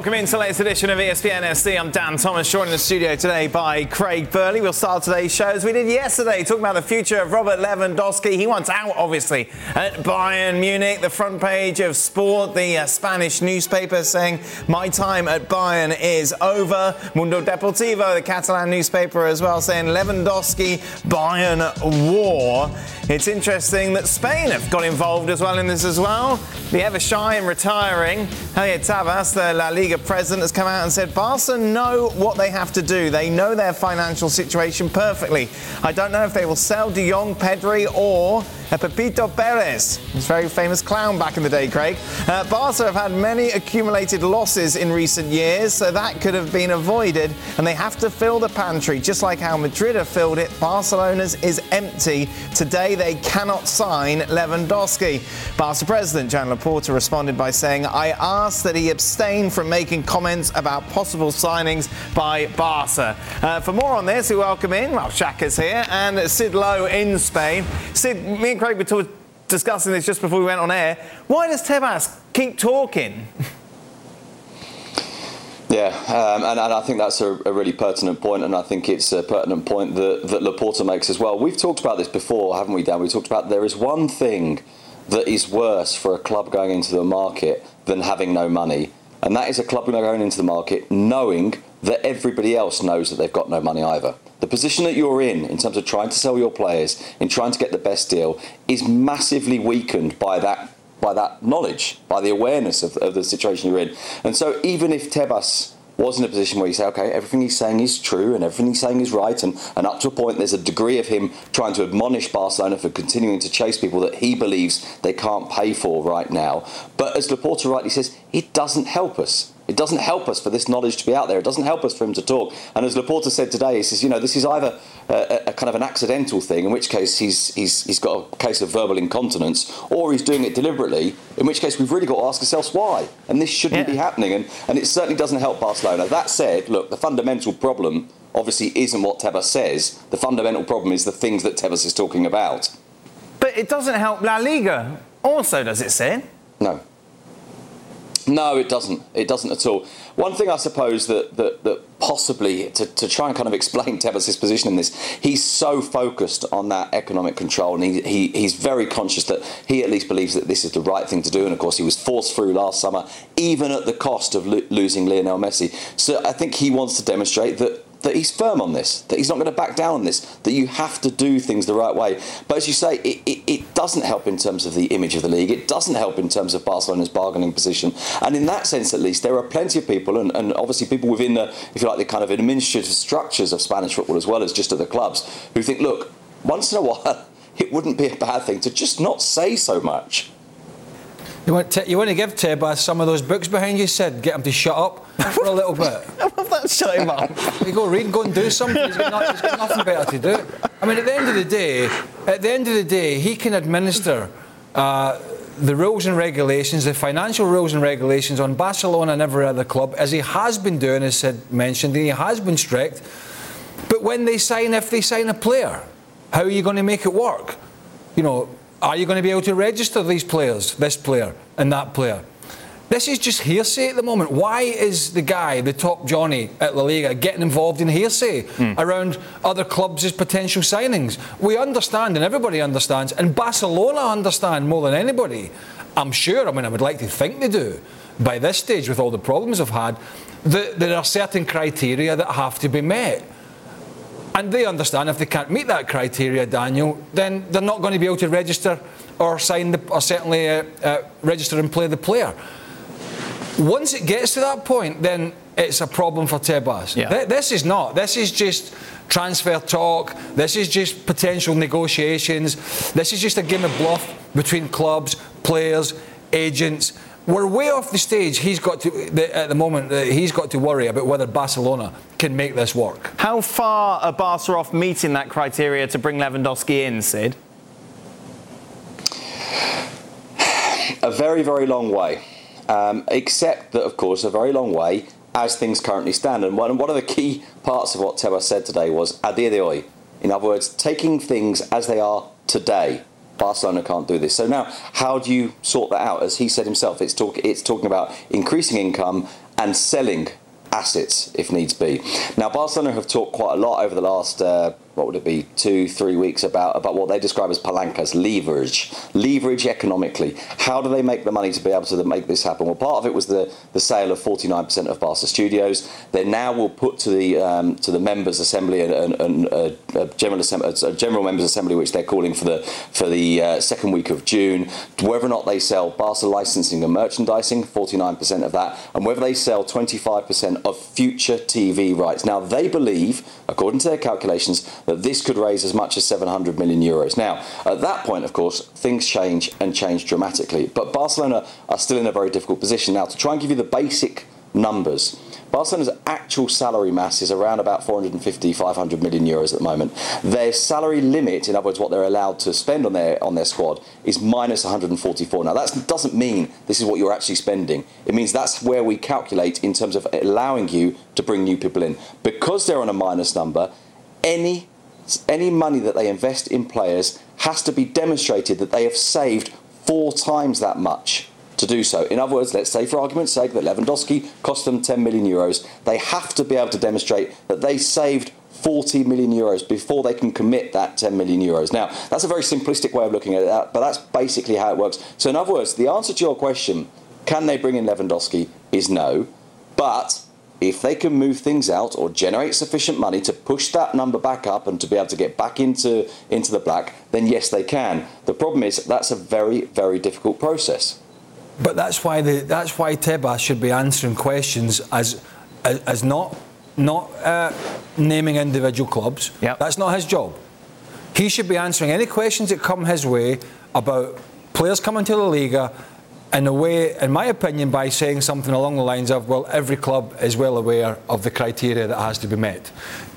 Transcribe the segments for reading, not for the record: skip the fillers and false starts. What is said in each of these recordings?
Welcome into the latest edition of ESPN SC. I'm Dan Thomas, joined in the studio today by Craig Burley. We'll start today's show as we did yesterday, talking about the future of Robert Lewandowski. He wants out, obviously, at Bayern Munich. The front page of Sport, the Spanish newspaper, saying, my time at Bayern is over. Mundo Deportivo, the Catalan newspaper as well, saying Lewandowski, Bayern war. It's interesting that Spain have got involved as well in this as well. The ever shy and retiring Javier Tebas, the La Liga president, has come out and said Barca know what they have to do. They know their financial situation perfectly. I don't know if they will sell De Jong, Pedri or Pepito Perez. He's a very famous clown back in the day, Craig. Barca have had many accumulated losses in recent years, so that could have been avoided, and they have to fill the pantry. Just like how Madrid have filled it, Barcelona's is empty. Today they cannot sign Lewandowski. Barca president Joan Laporta responded by saying, I asked that he abstain from making comments about possible signings by Barca. For more on this, we welcome in, Shaka's here, and Sid Lowe in Spain. Sid, me and Craig were discussing this just before we went on air. Why does Tebas keep talking? Yeah, and I think that's a really pertinent point, and I think it's a pertinent point that Laporta makes as well. We've talked about this before, haven't we, Dan? We talked about there is one thing that is worse for a club going into the market than having no money, and that is a club going into the market knowing that everybody else knows that they've got no money either. The position that you're in terms of trying to sell your players, in trying to get the best deal, is massively weakened by that knowledge, by the awareness of the situation you're in. And so even if Tebas was in a position where you say, OK, everything he's saying is true and everything he's saying is right, and up to a point there's a degree of him trying to admonish Barcelona for continuing to chase people that he believes they can't pay for right now. But as Laporta rightly says, it doesn't help us. It doesn't help us for this knowledge to be out there. It doesn't help us for him to talk. And as Laporta said today, he says, this is either a kind of an accidental thing, in which case he's got a case of verbal incontinence, or he's doing it deliberately, in which case we've really got to ask ourselves why. And this shouldn't be happening. And it certainly doesn't help Barcelona. That said, look, the fundamental problem obviously isn't what Tebas says. The fundamental problem is the things that Tebas is talking about. But it doesn't help La Liga also, does it, Sid? No, it doesn't. It doesn't at all. One thing I suppose that possibly, to try and kind of explain Tebas' position in this, he's so focused on that economic control, and he's very conscious that he at least believes that this is the right thing to do. And of course, he was forced through last summer, even at the cost of losing Lionel Messi. So I think he wants to demonstrate that he's firm on this, that he's not going to back down on this, that you have to do things the right way. But as you say, it doesn't help in terms of the image of the league. It doesn't help in terms of Barcelona's bargaining position. And in that sense, at least, there are plenty of people, and obviously people within the, if you like, the kind of administrative structures of Spanish football, as well as just at the clubs, who think, look, once in a while, it wouldn't be a bad thing to just not say so much. You want to give Tebas some of those books behind you, Sid? Get him to shut up for a little bit. I love that, shut him up. You go read, go and do something. He's got nothing better to do. I mean, at the end of the day, he can administer the rules and regulations, the financial rules and regulations on Barcelona and every other club, as he has been doing, as Sid mentioned, and he has been strict. But if they sign a player, how are you going to make it work? Are you going to be able to register these players, this player and that player? This is just hearsay at the moment. Why is the guy, the top Johnny at La Liga, getting involved in hearsay around other clubs' potential signings? We understand, and everybody understands, and Barcelona understand more than anybody. I'm sure, I would like to think they do, by this stage with all the problems I've had, that there are certain criteria that have to be met. And they understand if they can't meet that criteria, Daniel, then they're not going to be able to register or certainly register and play the player. Once it gets to that point, then it's a problem for Tebas. Yeah. This is not. This is just transfer talk. This is just potential negotiations. This is just a game of bluff between clubs, players, agents. We're way off the stage. At the moment, he's got to worry about whether Barcelona can make this work. How far are Barca off meeting that criteria to bring Lewandowski in, Sid? A very, very long way. Except that, of course, a very long way as things currently stand. And one of the key parts of what Tebas said today was a día de hoy. In other words, taking things as they are today. Barcelona can't do this. So now, how do you sort that out? As he said himself, it's talking about increasing income and selling assets if needs be. Now, Barcelona have talked quite a lot over the last 2-3 weeks about what they describe as palancas, leverage economically. How do they make the money to be able to make this happen? Well, part of it was the sale of 49% of Barca Studios. They now will put to the members' assembly a general members' assembly, which they're calling for the second week of June, whether or not they sell Barca licensing and merchandising, 49% of that, and whether they sell 25% of future TV rights. Now, they believe, according to their calculations, that this could raise as much as 700 million euros. Now, at that point, of course, things change dramatically. But Barcelona are still in a very difficult position. Now, to try and give you the basic numbers, Barcelona's actual salary mass is around about 450, 500 million euros at the moment. Their salary limit, in other words, what they're allowed to spend on their squad, is minus 144. Now, that doesn't mean this is what you're actually spending. It means that's where we calculate in terms of allowing you to bring new people in. Because they're on a minus number, any money that they invest in players has to be demonstrated that they have saved 4 times that much to do so. In other words, let's say for argument's sake that Lewandowski cost them 10 million euros. They have to be able to demonstrate that they saved 40 million euros before they can commit that 10 million euros. Now, that's a very simplistic way of looking at it, but that's basically how it works. So in other words, the answer to your question, can they bring in Lewandowski, is no. But if they can move things out or generate sufficient money to push that number back up and to be able to get back into the black, then yes, they can. The problem is that's a very, very difficult process. But that's why Tebas should be answering questions as not naming individual clubs. Yep. That's not his job. He should be answering any questions that come his way about players coming to La Liga, in a way, in my opinion, by saying something along the lines of, well, every club is well aware of the criteria that has to be met.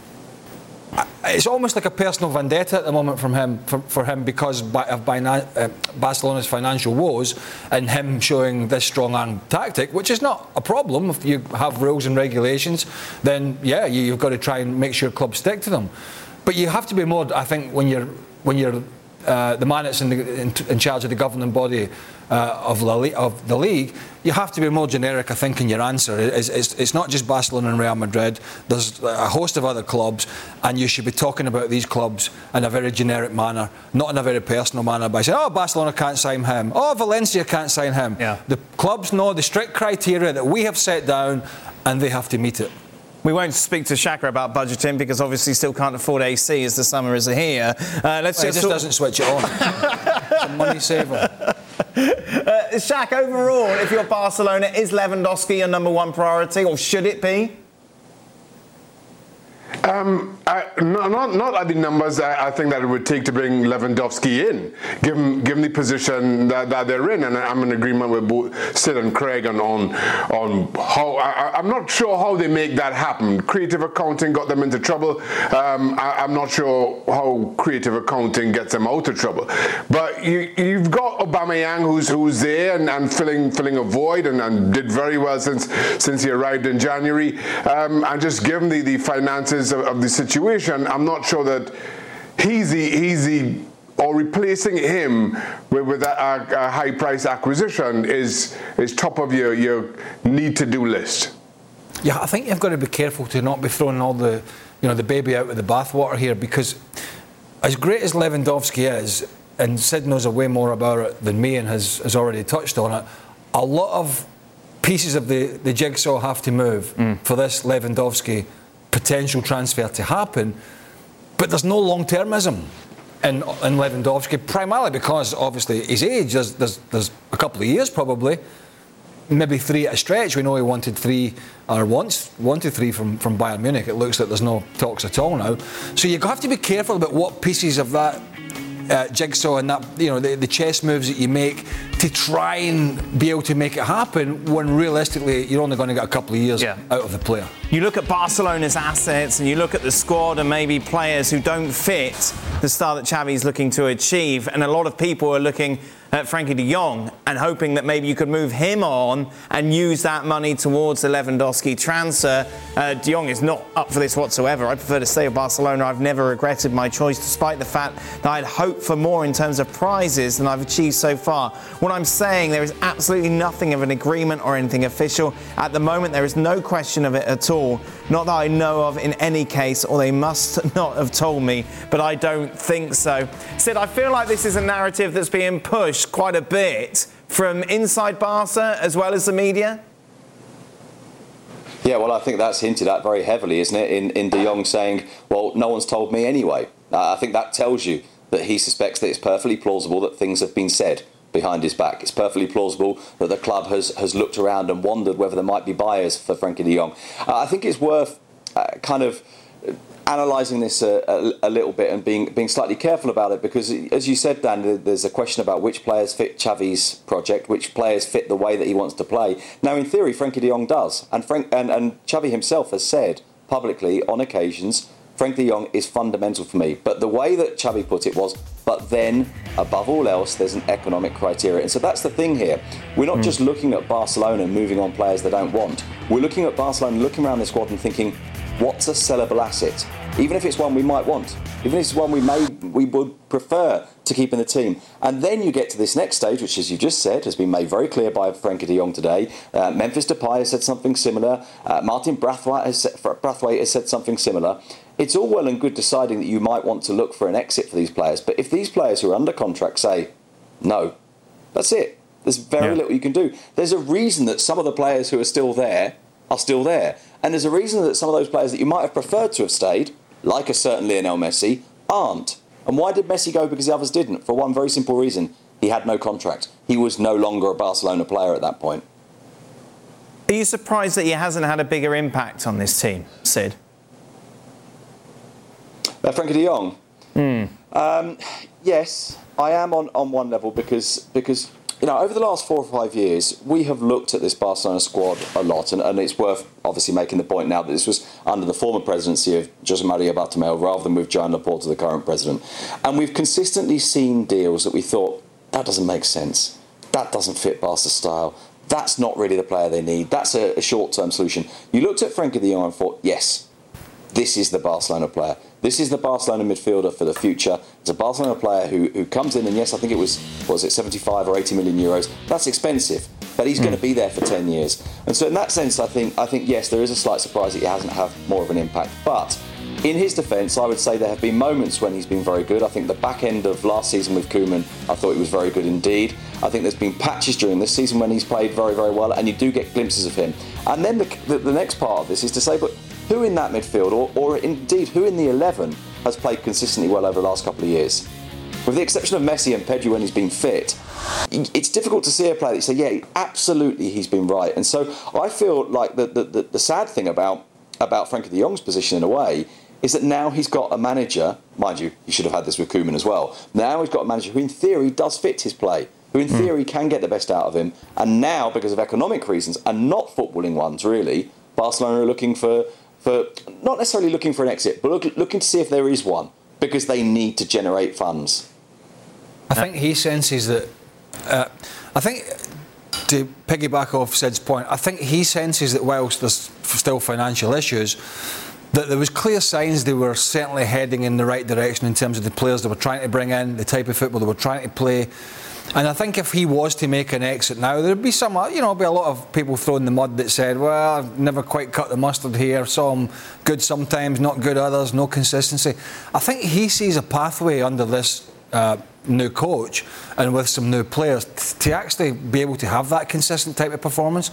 It's almost like a personal vendetta at the moment for him because of Barcelona's financial woes and him showing this strong-arm tactic, which is not a problem. If you have rules and regulations, then yeah, you've got to try and make sure clubs stick to them. But you have to be more, I think, when you're the man that's in charge of the governing body of the league, you have to be more generic, I think, in your answer. It's not just Barcelona and Real Madrid. There's a host of other clubs, and you should be talking about these clubs in a very generic manner, not in a very personal manner by saying, oh, Barcelona can't sign him, oh, Valencia can't sign him. Yeah. The clubs know the strict criteria that we have set down, and they have to meet it. We won't speak to Shaka about budgeting because obviously still can't afford AC as the summer is here. It just doesn't switch it on. It's a money saver. Shaq, overall, if you're Barcelona, is Lewandowski your number one priority, or should it be? Not at the numbers I think that it would take to bring Lewandowski in, given the position that they're in, and I'm in agreement with both Sid and Craig on how I'm not sure how they make that happen. Creative accounting got them into trouble. I'm not sure how creative accounting gets them out of trouble. But you've got Aubameyang who's there and filling a void and did very well since he arrived in January, and just given the finances of the situation, I'm not sure that he's the or replacing him with a high price acquisition is top of your need to do list. Yeah, I think you've got to be careful to not be throwing all the baby out with the bathwater here, because as great as Lewandowski is, and Sid knows a way more about it than me and has already touched on it, a lot of pieces of the jigsaw have to move for this Lewandowski potential transfer to happen, but there's no long-termism in Lewandowski, primarily because obviously his age. There's a couple of years probably, maybe 3 at a stretch. We know he wanted 3 or wants 3 from Bayern Munich. It looks like there's no talks at all now. So you have to be careful about what pieces of that jigsaw and that the chess moves that you make to try and be able to make it happen, when realistically you're only going to get a couple of years out of the player. You look at Barcelona's assets and you look at the squad and maybe players who don't fit the style that Xavi's looking to achieve, and a lot of people are looking at Frankie de Jong and hoping that maybe you could move him on and use that money towards the Lewandowski transfer. De Jong is not up for this whatsoever. I prefer to stay at Barcelona. I've never regretted my choice, despite the fact that I'd hoped for more in terms of prizes than I've achieved so far. One What I'm saying, there is absolutely nothing of an agreement or anything official. At the moment, there is no question of it at all. Not that I know of in any case, or they must not have told me, but I don't think so. Sid, I feel like this is a narrative that's being pushed quite a bit from inside Barca as well as the media. Yeah, well, I think that's hinted at very heavily, isn't it, in De Jong saying, well, no one's told me anyway. I think that tells you that he suspects that it's perfectly plausible that things have been said behind his back. It's perfectly plausible that the club has looked around and wondered whether there might be buyers for Frenkie de Jong. I think it's worth kind of analysing this a little bit and being slightly careful about it, because, as you said, Dan, there's a question about which players fit Xavi's project, which players fit the way that he wants to play. Now, in theory, Frenkie de Jong does, and Xavi himself has said publicly on occasions, Frenkie de Jong is fundamental for me. But the way that Xavi put it was, but then, above all else, there's an economic criteria. And so that's the thing here. We're not just looking at Barcelona and moving on players they don't want. We're looking at Barcelona, looking around the squad and thinking, what's a sellable asset? Even if it's one we might want, even if it's one we would prefer to keep in the team. And then you get to this next stage, which, as you just said, has been made very clear by Frenkie de Jong today. Memphis Depay has said something similar. Martin Braithwaite has said something similar. It's all well and good deciding that you might want to look for an exit for these players, but if these players who are under contract say, no, that's it. There's very little you can do. There's a reason that some of the players who are still there are still there. And there's a reason that some of those players that you might have preferred to have stayed, like a certain Lionel Messi, aren't. And why did Messi go? Because the others didn't. For one very simple reason. He had no contract. He was no longer a Barcelona player at that point. Are you surprised that he hasn't had a bigger impact on this team, Sid? Frenkie de Jong? Yes, I am on one level because you know, over the last 4 or 5 years, we have looked at this Barcelona squad a lot, and it's worth obviously making the point now that this was under the former presidency of Jose Maria Bartomeu rather than with Joan Laporta, the current president. And we've consistently seen deals that we thought, that doesn't make sense. That doesn't fit Barca's style. That's not really the player they need. That's a short-term solution. You looked at Frenkie de Jong and thought, yes, this is the Barcelona player. This is the Barcelona midfielder for the future. It's a Barcelona player who comes in, and yes, I think it was 75 or 80 million euros. That's expensive, but he's going to be there for 10 years. And so in that sense, I think yes, there is a slight surprise that he hasn't had more of an impact. But in his defence, I would say there have been moments when he's been very good. I think the back end of last season with Koeman, I thought he was very good indeed. I think there's been patches during this season when he's played very, very well, and you do get glimpses of him. And then the next part of this is to say, but who in that midfield, or indeed who in the 11, has played consistently well over the last couple of years? With the exception of Messi and Pedri when he's been fit, it's difficult to see a player that you say, yeah, absolutely he's been right. And so I feel like the sad thing about Frenkie de Jong's position in a way is that now he's got a manager, mind you, he should have had this with Koeman as well. Now he's got a manager who in theory does fit his play, who in theory can get the best out of him. And now, because of economic reasons, and not footballing ones really, Barcelona are looking for not necessarily looking for an exit, but looking to see if there is one, because they need to generate funds. I think he senses that, I think, to piggyback off Sid's point, I think he senses that whilst there's still financial issues, that there was clear signs they were certainly heading in the right direction in terms of the players they were trying to bring in, the type of football they were trying to play. And I think if he was to make an exit now, there'd be some, be a lot of people throwing the mud that said, well, I've never quite cut the mustard here, saw him good sometimes, not good others, no consistency. I think he sees a pathway under this new coach and with some new players to actually be able to have that consistent type of performance.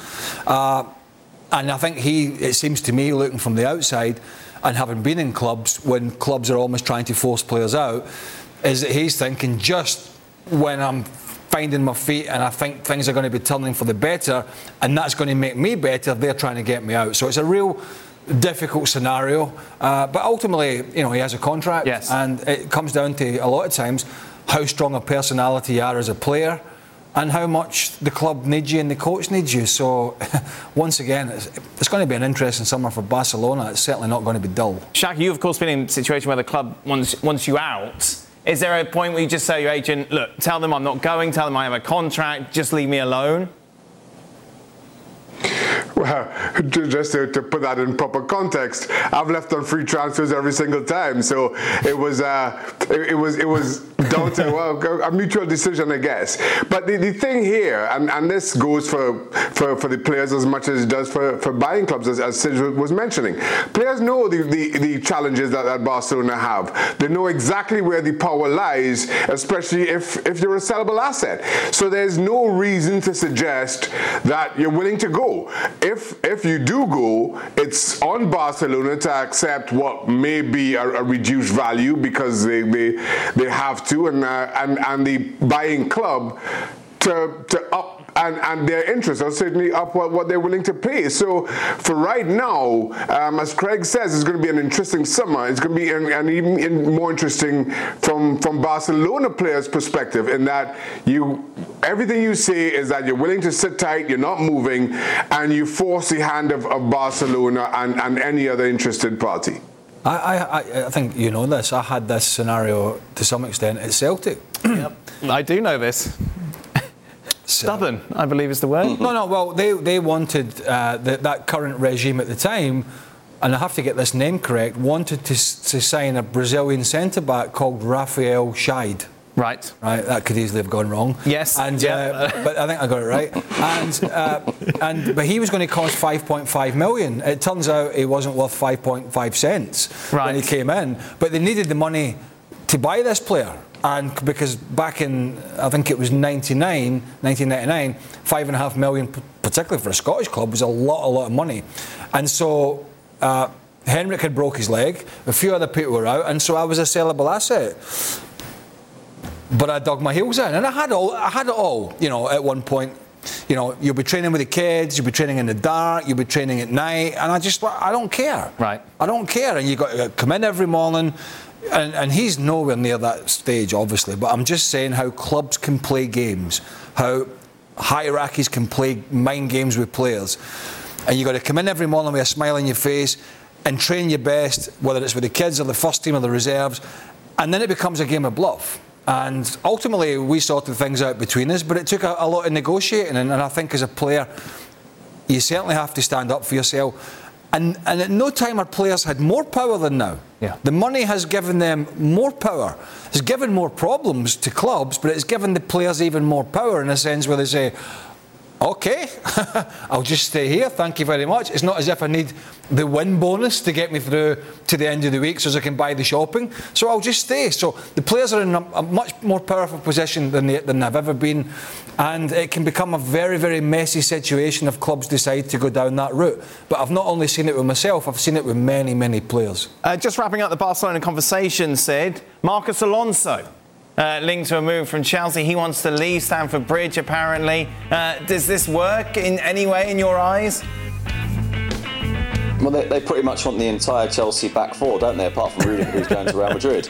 And I think it seems to me, looking from the outside and having been in clubs when clubs are almost trying to force players out, is that he's thinking, just when I'm finding my feet and I think things are going to be turning for the better and that's going to make me better, they're trying to get me out. So it's a real difficult scenario, but ultimately, he has a contract. Yes. And it comes down to, a lot of times, how strong a personality you are as a player and how much the club needs you and the coach needs you. So once again, it's going to be an interesting summer for Barcelona. It's certainly not going to be dull. Shaq, you've of course been in a situation where the club wants you out. Is there a point where you just say to your agent, look, tell them I'm not going, tell them I have a contract, just leave me alone? Well, just to put that in proper context, I've left on free transfers every single time, so it was down to a mutual decision, I guess. But the thing here, and this goes for the players as much as it does for buying clubs, as Sid was mentioning. Players know the challenges that Barcelona have. They know exactly where the power lies, especially if you're a sellable asset. So there's no reason to suggest that you're willing to go. If you do go, it's on Barcelona to accept what may be a reduced value because they have to, and the buying club to up and their interests are certainly up what they're willing to pay. So for right now, as Craig says, it's going to be an interesting summer. It's going to be and even more interesting from Barcelona players' perspective, in that everything you say is that you're willing to sit tight, you're not moving, and you force the hand of Barcelona and any other interested party. I think you know this. I had this scenario to some extent at Celtic. Yep. I do know this. Stubborn, I believe is the word. No, well, they wanted that current regime at the time, and I have to get this name correct, wanted to sign a Brazilian centre-back called Rafael Scheid. Right, that could easily have gone wrong. Yes, but I think I got it right. But he was going to cost 5.5 million. It turns out he wasn't worth 5.5 cents when he came in. But they needed the money to buy this player. And because back in, I think it was 1999, 5.5 million, particularly for a Scottish club, was a lot of money. And so Henrik had broke his leg, a few other people were out, and so I was a sellable asset. But I dug my heels in, and I had it all. You know, at one point, you know, you'll be training with the kids, you'll be training in the dark, you'll be training at night, and I don't care. Right. I don't care, and you got to come in every morning. And he's nowhere near that stage, obviously, but I'm just saying how clubs can play games, how hierarchies can play mind games with players. And you've got to come in every morning with a smile on your face and train your best, whether it's with the kids or the first team or the reserves, and then it becomes a game of bluff. And ultimately, we sorted things out between us, but it took a lot of negotiating, and I think as a player, you certainly have to stand up for yourself. And at no time our players had more power than now. Yeah. The money has given them more power. It's given more problems to clubs, but it's given the players even more power in a sense where they say, OK, I'll just stay here, thank you very much. It's not as if I need the win bonus to get me through to the end of the week so as I can buy the shopping. So I'll just stay. So the players are in a much more powerful position than they've ever been. And it can become a very, very messy situation if clubs decide to go down that route. But I've not only seen it with myself, I've seen it with many, many players. Just wrapping up the Barcelona conversation, Sid, Marcos Alonso. Linked to a move from Chelsea. He wants to leave Stamford Bridge, apparently. Does this work in any way in your eyes? Well, they pretty much want the entire Chelsea back four, don't they? Apart from Rudiger, who's going to Real Madrid.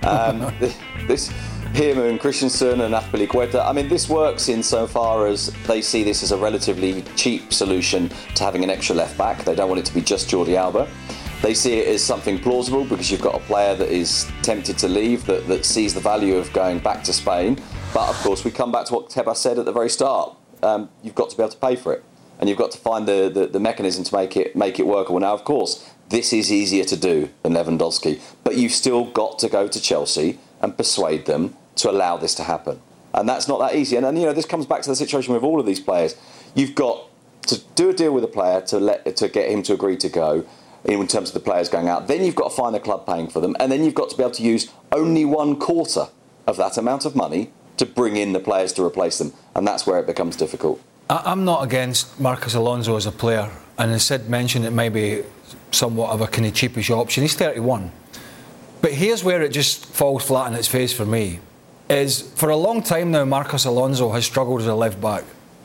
Him and Christensen and Azpilicueta. I mean, this works insofar as they see this as a relatively cheap solution to having an extra left back. They don't want it to be just Jordi Alba. They see it as something plausible because you've got a player that is tempted to leave, that sees the value of going back to Spain. But of course, we come back to what Tebas said at the very start. You've got to be able to pay for it, and you've got to find the mechanism to make it workable. Now, of course, this is easier to do than Lewandowski, but you've still got to go to Chelsea and persuade them to allow this to happen, and that's not that easy. And you know, this comes back to the situation with all of these players. You've got to do a deal with a player to get him to agree to go. In terms of the players going out, then you've got to find the club paying for them, and then you've got to be able to use only 1/4 of that amount of money to bring in the players to replace them, and that's where it becomes difficult. I'm not against Marcos Alonso as a player, and as Sid mentioned, it may be somewhat of a kind of cheapish option. He's 31, but here's where it just falls flat on its face for me: is for a long time now, Marcos Alonso has struggled as a left back.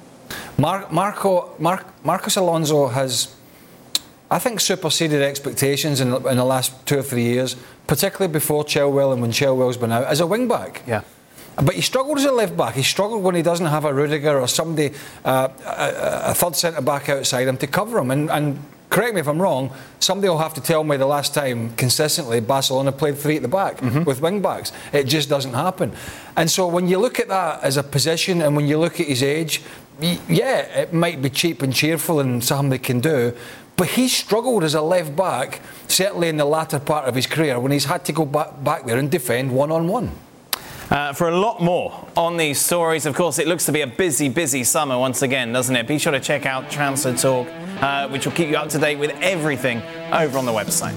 Marcos Alonso has, I think, superseded expectations in the last 2 or 3 years, particularly before Chilwell and when Chilwell's been out, as a wing-back. Yeah. But he struggled as a left-back. He struggled when he doesn't have a Rudiger or somebody, a third centre-back outside him to cover him. And correct me if I'm wrong, somebody will have to tell me the last time consistently Barcelona played 3 at the back with wing backs. It just doesn't happen. And so when you look at that as a position and when you look at his age, yeah, it might be cheap and cheerful and something they can do, but he struggled as a left back, certainly in the latter part of his career, when he's had to go back there and defend one-on-one. For a lot more on these stories, of course, it looks to be a busy summer once again, doesn't it? Be sure to check out Transfer Talk, which will keep you up to date with everything over on the website.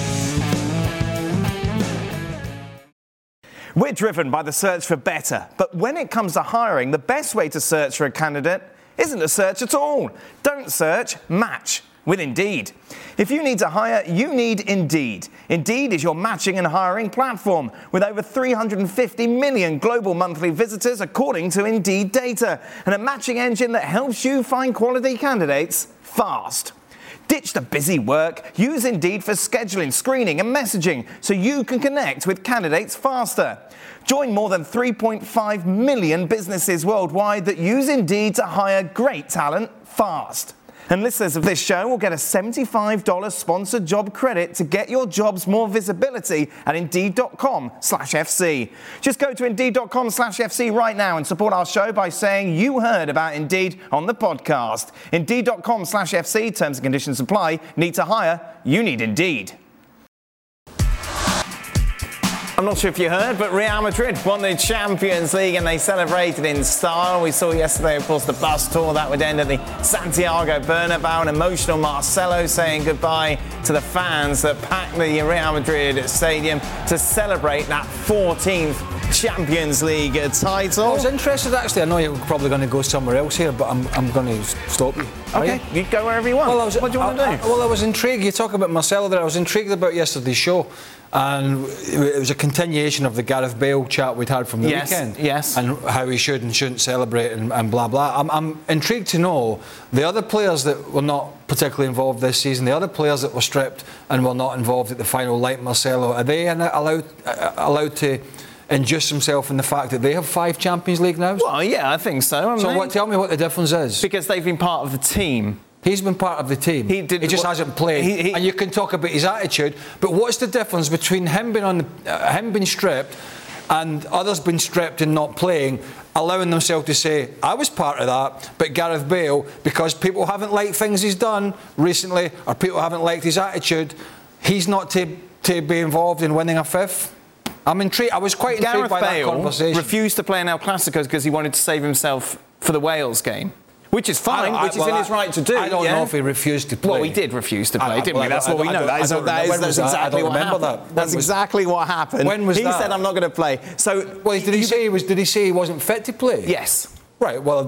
We're driven by the search for better, but when it comes to hiring, the best way to search for a candidate isn't to search at all. Don't search, match with Indeed. If you need to hire, you need Indeed. Indeed is your matching and hiring platform with over 350 million global monthly visitors according to Indeed data, and a matching engine that helps you find quality candidates fast. Ditch the busy work. Use Indeed for scheduling, screening and messaging so you can connect with candidates faster. Join more than 3.5 million businesses worldwide that use Indeed to hire great talent fast. And listeners of this show will get a $75 sponsored job credit to get your jobs more visibility at Indeed.com/FC. Just go to Indeed.com/FC right now and support our show by saying you heard about Indeed on the podcast. Indeed.com/FC, terms and conditions apply. Need to hire? You need Indeed. I'm not sure if you heard, but Real Madrid won the Champions League and they celebrated in style. We saw yesterday, of course, the bus tour that would end at the Santiago Bernabeu. An emotional Marcelo saying goodbye to the fans that packed the Real Madrid stadium to celebrate that 14th Champions League title. I was interested, actually. I know you're probably going to go somewhere else here, but I'm going to stop you. Okay, you go wherever you want. Well, what do you want to do? Well, I was intrigued. You talk about Marcelo there. I was intrigued about yesterday's show. And it was a continuation of the Gareth Bale chat we'd had from the weekend. Yes. And how he should and shouldn't celebrate and blah, blah. I'm intrigued to know the other players that were not particularly involved this season, the other players that were stripped and were not involved at the final, like Marcelo, are they allowed to induce themselves in the fact that they have 5 Champions League now? Well, yeah, I think so. Tell me what the difference is. Because they've been part of the team. He's been part of the team. He just hasn't played. And you can talk about his attitude, but what's the difference between him being stripped and others being stripped and not playing, allowing themselves to say, I was part of that, but Gareth Bale, because people haven't liked things he's done recently, or people haven't liked his attitude, he's not to be involved in winning a 5th? I'm intrigued. I was quite intrigued by that conversation. Gareth Bale refused to play in El Clasico because he wanted to save himself for the Wales game. Which is fine, which is in his right to do. I don't know if he refused to play. Well, he did refuse to play, didn't we? That's what we know. That's exactly what happened. That's exactly what happened. When was that? He said, I'm not going to play. So, well, did he say he wasn't fit to play? Yes. Right, well,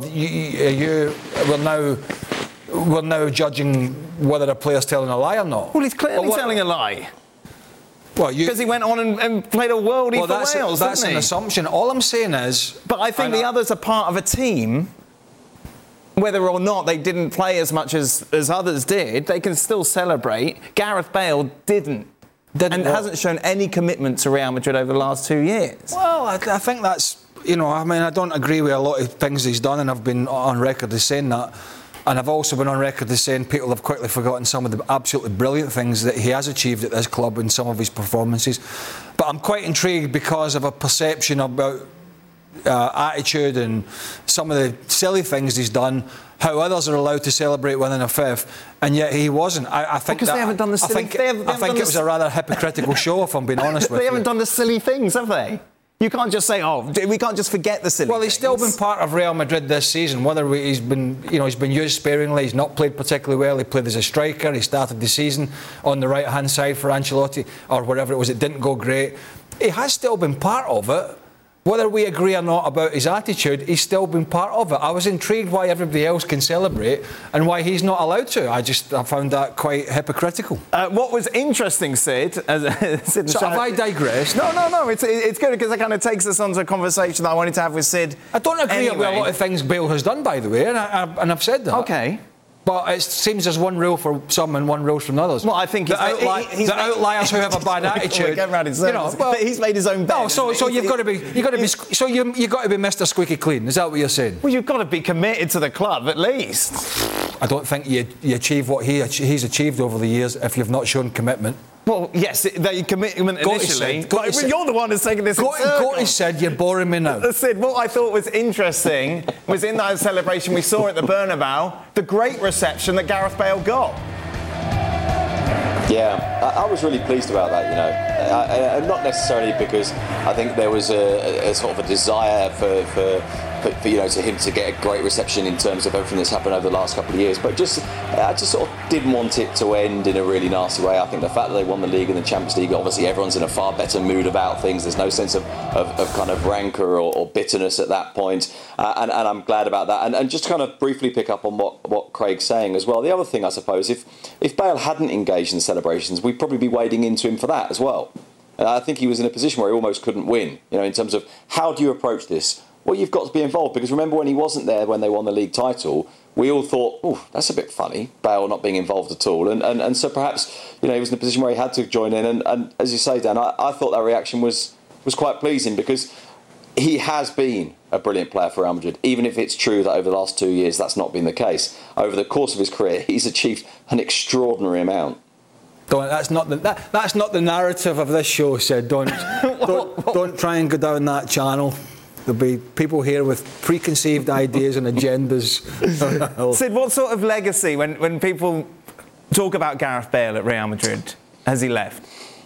we're now judging whether a player's telling a lie or not. Well, he's clearly telling a lie. Well, because he went on and played a worldie for Wales, that's an assumption. All I'm saying is... But I think the others are part of a team. Whether or not they didn't play as much as others did, they can still celebrate. Gareth Bale didn't hasn't shown any commitment to Real Madrid over the last 2 years. Well, I think that's, I don't agree with a lot of things he's done, and I've been on record as saying that. And I've also been on record as saying people have quickly forgotten some of the absolutely brilliant things that he has achieved at this club in some of his performances. But I'm quite intrigued because of a perception about attitude and some of the silly things he's done, how others are allowed to celebrate winning a 5th, and yet he wasn't. I think because they haven't done the silly things. I think it was a rather hypocritical show, if I'm being honest with you. They haven't done the silly things, have they? You can't just say, we can't just forget the silly things. Well, he's still been part of Real Madrid this season. Whether he's been used sparingly, he's not played particularly well. He played as a striker. He started the season on the right-hand side for Ancelotti, or wherever it was. It didn't go great. He has still been part of it. Whether we agree or not about his attitude, he's still been part of it. I was intrigued why everybody else can celebrate and why he's not allowed to. I found that quite hypocritical. What was interesting, Sid... So have I digressed? No, it's good because it kind of takes us on to a conversation that I wanted to have with Sid. I don't agree with a lot of things Bale has done, by the way, and I've said that. Okay. But it seems there's one rule for some and one rule for others. Well, I think the outliers who have a bad attitude. He's made his own bed. No, so you've got to be Mr. Squeaky Clean. Is that what you're saying? Well, you've got to be committed to the club at least. I don't think you achieve what he's achieved over the years if you've not shown commitment. Well, yes, the commitment initially. You're the one who's taking this. Gotti said, "You're boring me now." Sid, what I thought was interesting was in that celebration we saw at the Bernabeu, the great reception that Gareth Bale got. Yeah, I was really pleased about that, and not necessarily because I think there was a sort of a desire for to him to get a great reception in terms of everything that's happened over the last couple of years, but I just sort of didn't want it to end in a really nasty way. I think the fact that they won the league and the Champions League, obviously everyone's in a far better mood about things. There's no sense of kind of rancour or bitterness at that point, and I'm glad about that. And just to kind of briefly pick up on what Craig's saying as well, the other thing I suppose, if Bale hadn't engaged in the celebrations, we'd probably be wading into him for that as well. And I think he was in a position where he almost couldn't win, in terms of how do you approach this? Well, you've got to be involved, because remember when he wasn't there when they won the league title, we all thought, oh, that's a bit funny, Bale not being involved at all. And so perhaps, he was in a position where he had to join in. And as you say, Dan, I thought that reaction was quite pleasing, because he has been a brilliant player for Real Madrid, even if it's true that over the last 2 years that's not been the case. Over the course of his career, he's achieved an extraordinary amount. That's not the narrative of this show, Sid. Don't try and go down that channel. There'll be people here with preconceived ideas and agendas. Sid, what sort of legacy, when people talk about Gareth Bale at Real Madrid, has he left?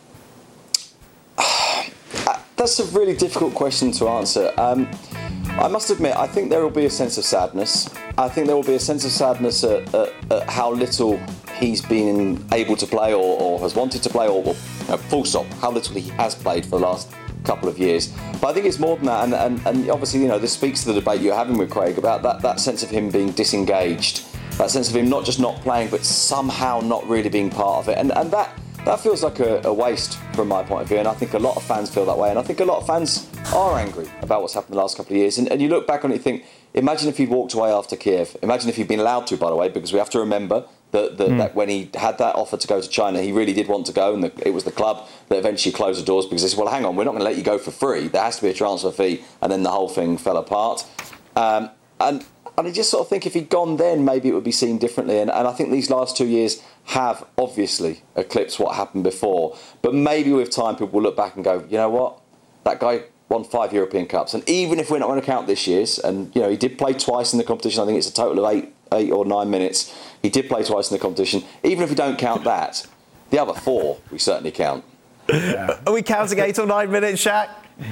That's a really difficult question to answer. I must admit, I think there will be a sense of sadness. I think there will be a sense of sadness at how little he's been able to play or has wanted to play, or full stop, how little he has played for the last couple of years. But I think it's more than that, and obviously, this speaks to the debate you're having with Craig about that sense of him being disengaged, that sense of him not just not playing, but somehow not really being part of it, and that feels like a waste from my point of view, and I think a lot of fans feel that way, and I think a lot of fans are angry about what's happened the last couple of years, and you look back on it and think, imagine if he'd walked away after Kiev, imagine if he'd been allowed to, by the way, because we have to remember that when he had that offer to go to China, he really did want to go, and it was the club that eventually closed the doors, because they said, well, hang on, we're not going to let you go for free, there has to be a transfer fee, and then the whole thing fell apart. And I just sort of think if he'd gone then, maybe it would be seen differently. And I think these last 2 years have obviously eclipsed what happened before. But maybe with time, people will look back and go, you know what? That guy won 5 European Cups. And even if we're not going to count this year's, and he did play twice in the competition, I think it's a total of 8 or 9 minutes. He did play twice in the competition. Even if we don't count that, the other 4 we certainly count. Yeah. Are we counting 8 or 9 minutes, Shaq?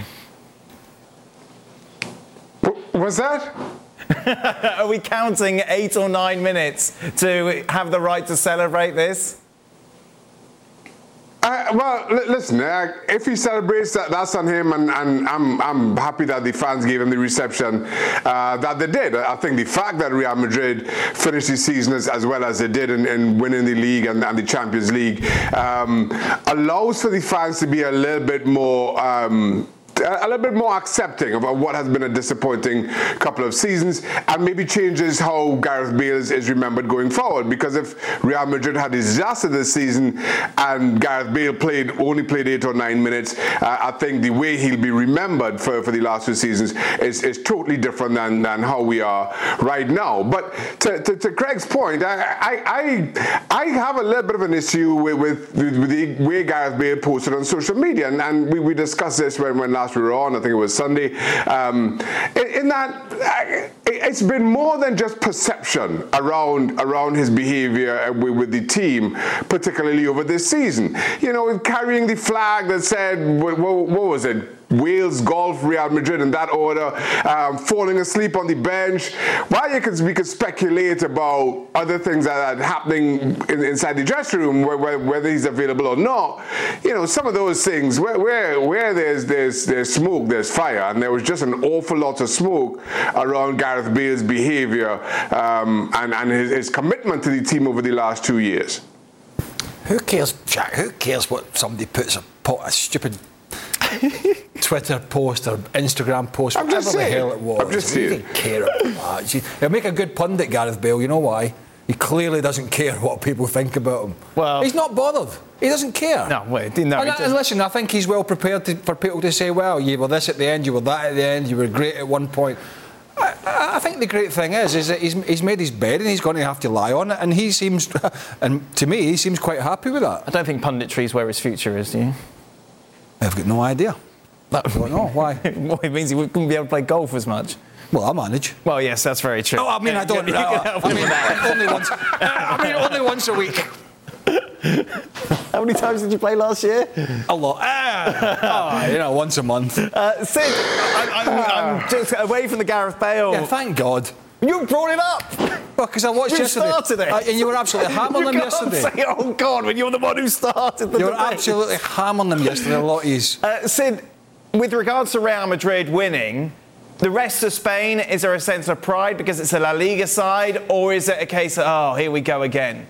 What's that? Are we counting 8 or 9 minutes to have the right to celebrate this? Well, listen, if he celebrates, that's on him, and I'm happy that the fans gave him the reception that they did. I think the fact that Real Madrid finished the season as well as they did in winning the league and the Champions League allows for the fans to be a little bit more accepting of what has been a disappointing couple of seasons, and maybe changes how Gareth Bale is remembered going forward. Because if Real Madrid had a disaster this season and Gareth Bale only played 8 or 9 minutes, I think the way he'll be remembered for the last 2 seasons is totally different than how we are right now. But to Craig's point, I have a little bit of an issue with the way Gareth Bale posted on social media, and we discussed this when last we were on, I think it was Sunday, in that it's been more than just perception around his behaviour with the team, particularly over this season. Carrying the flag that said, what was it? Wales, Golf, Real Madrid in that order, falling asleep on the bench. While we could speculate about other things that are happening inside the dressing room, whether he's available or not, some of those things, where there's smoke, there's fire, and there was just an awful lot of smoke around Gareth Bale's behaviour and his commitment to the team over the last 2 years. Who cares, Jack? Who cares what somebody puts a stupid Twitter post or Instagram post, whatever the hell it was? I'm just saying. He didn't care about that. He'll make a good pundit, Gareth Bale. You know why? He clearly doesn't care what people think about him. Well, he's not bothered. He doesn't care. No, wait, no. And listen, I think he's well prepared for people to say, well, you were this at the end, you were that at the end, you were great at one point. I think the great thing is that he's made his bed and he's going to have to lie on it, and he seems, and to me, he seems quite happy with that. I don't think punditry is where his future is, do you? I've got no idea. I don't know why. Well, it means he wouldn't be able to play golf as much. Well, I manage. Well, yes, that's very true. Oh, I mean, I don't. You can help him with that. Only once. I mean, only once a week. How many times did you play last year? A lot. Once a month. Sid, I'm just away from the Gareth Bale. Yeah, thank God. You brought it up. Well, because I watched You yesterday. started it. And you were absolutely hammering them yesterday. Say, oh God, when you're the one who started the You were debate. absolutely hammering them yesterday, a lot of yous. Sid, with regards to Real Madrid winning, the rest of Spain, is there a sense of pride because it's a La Liga side, or is it a case of, oh, here we go again?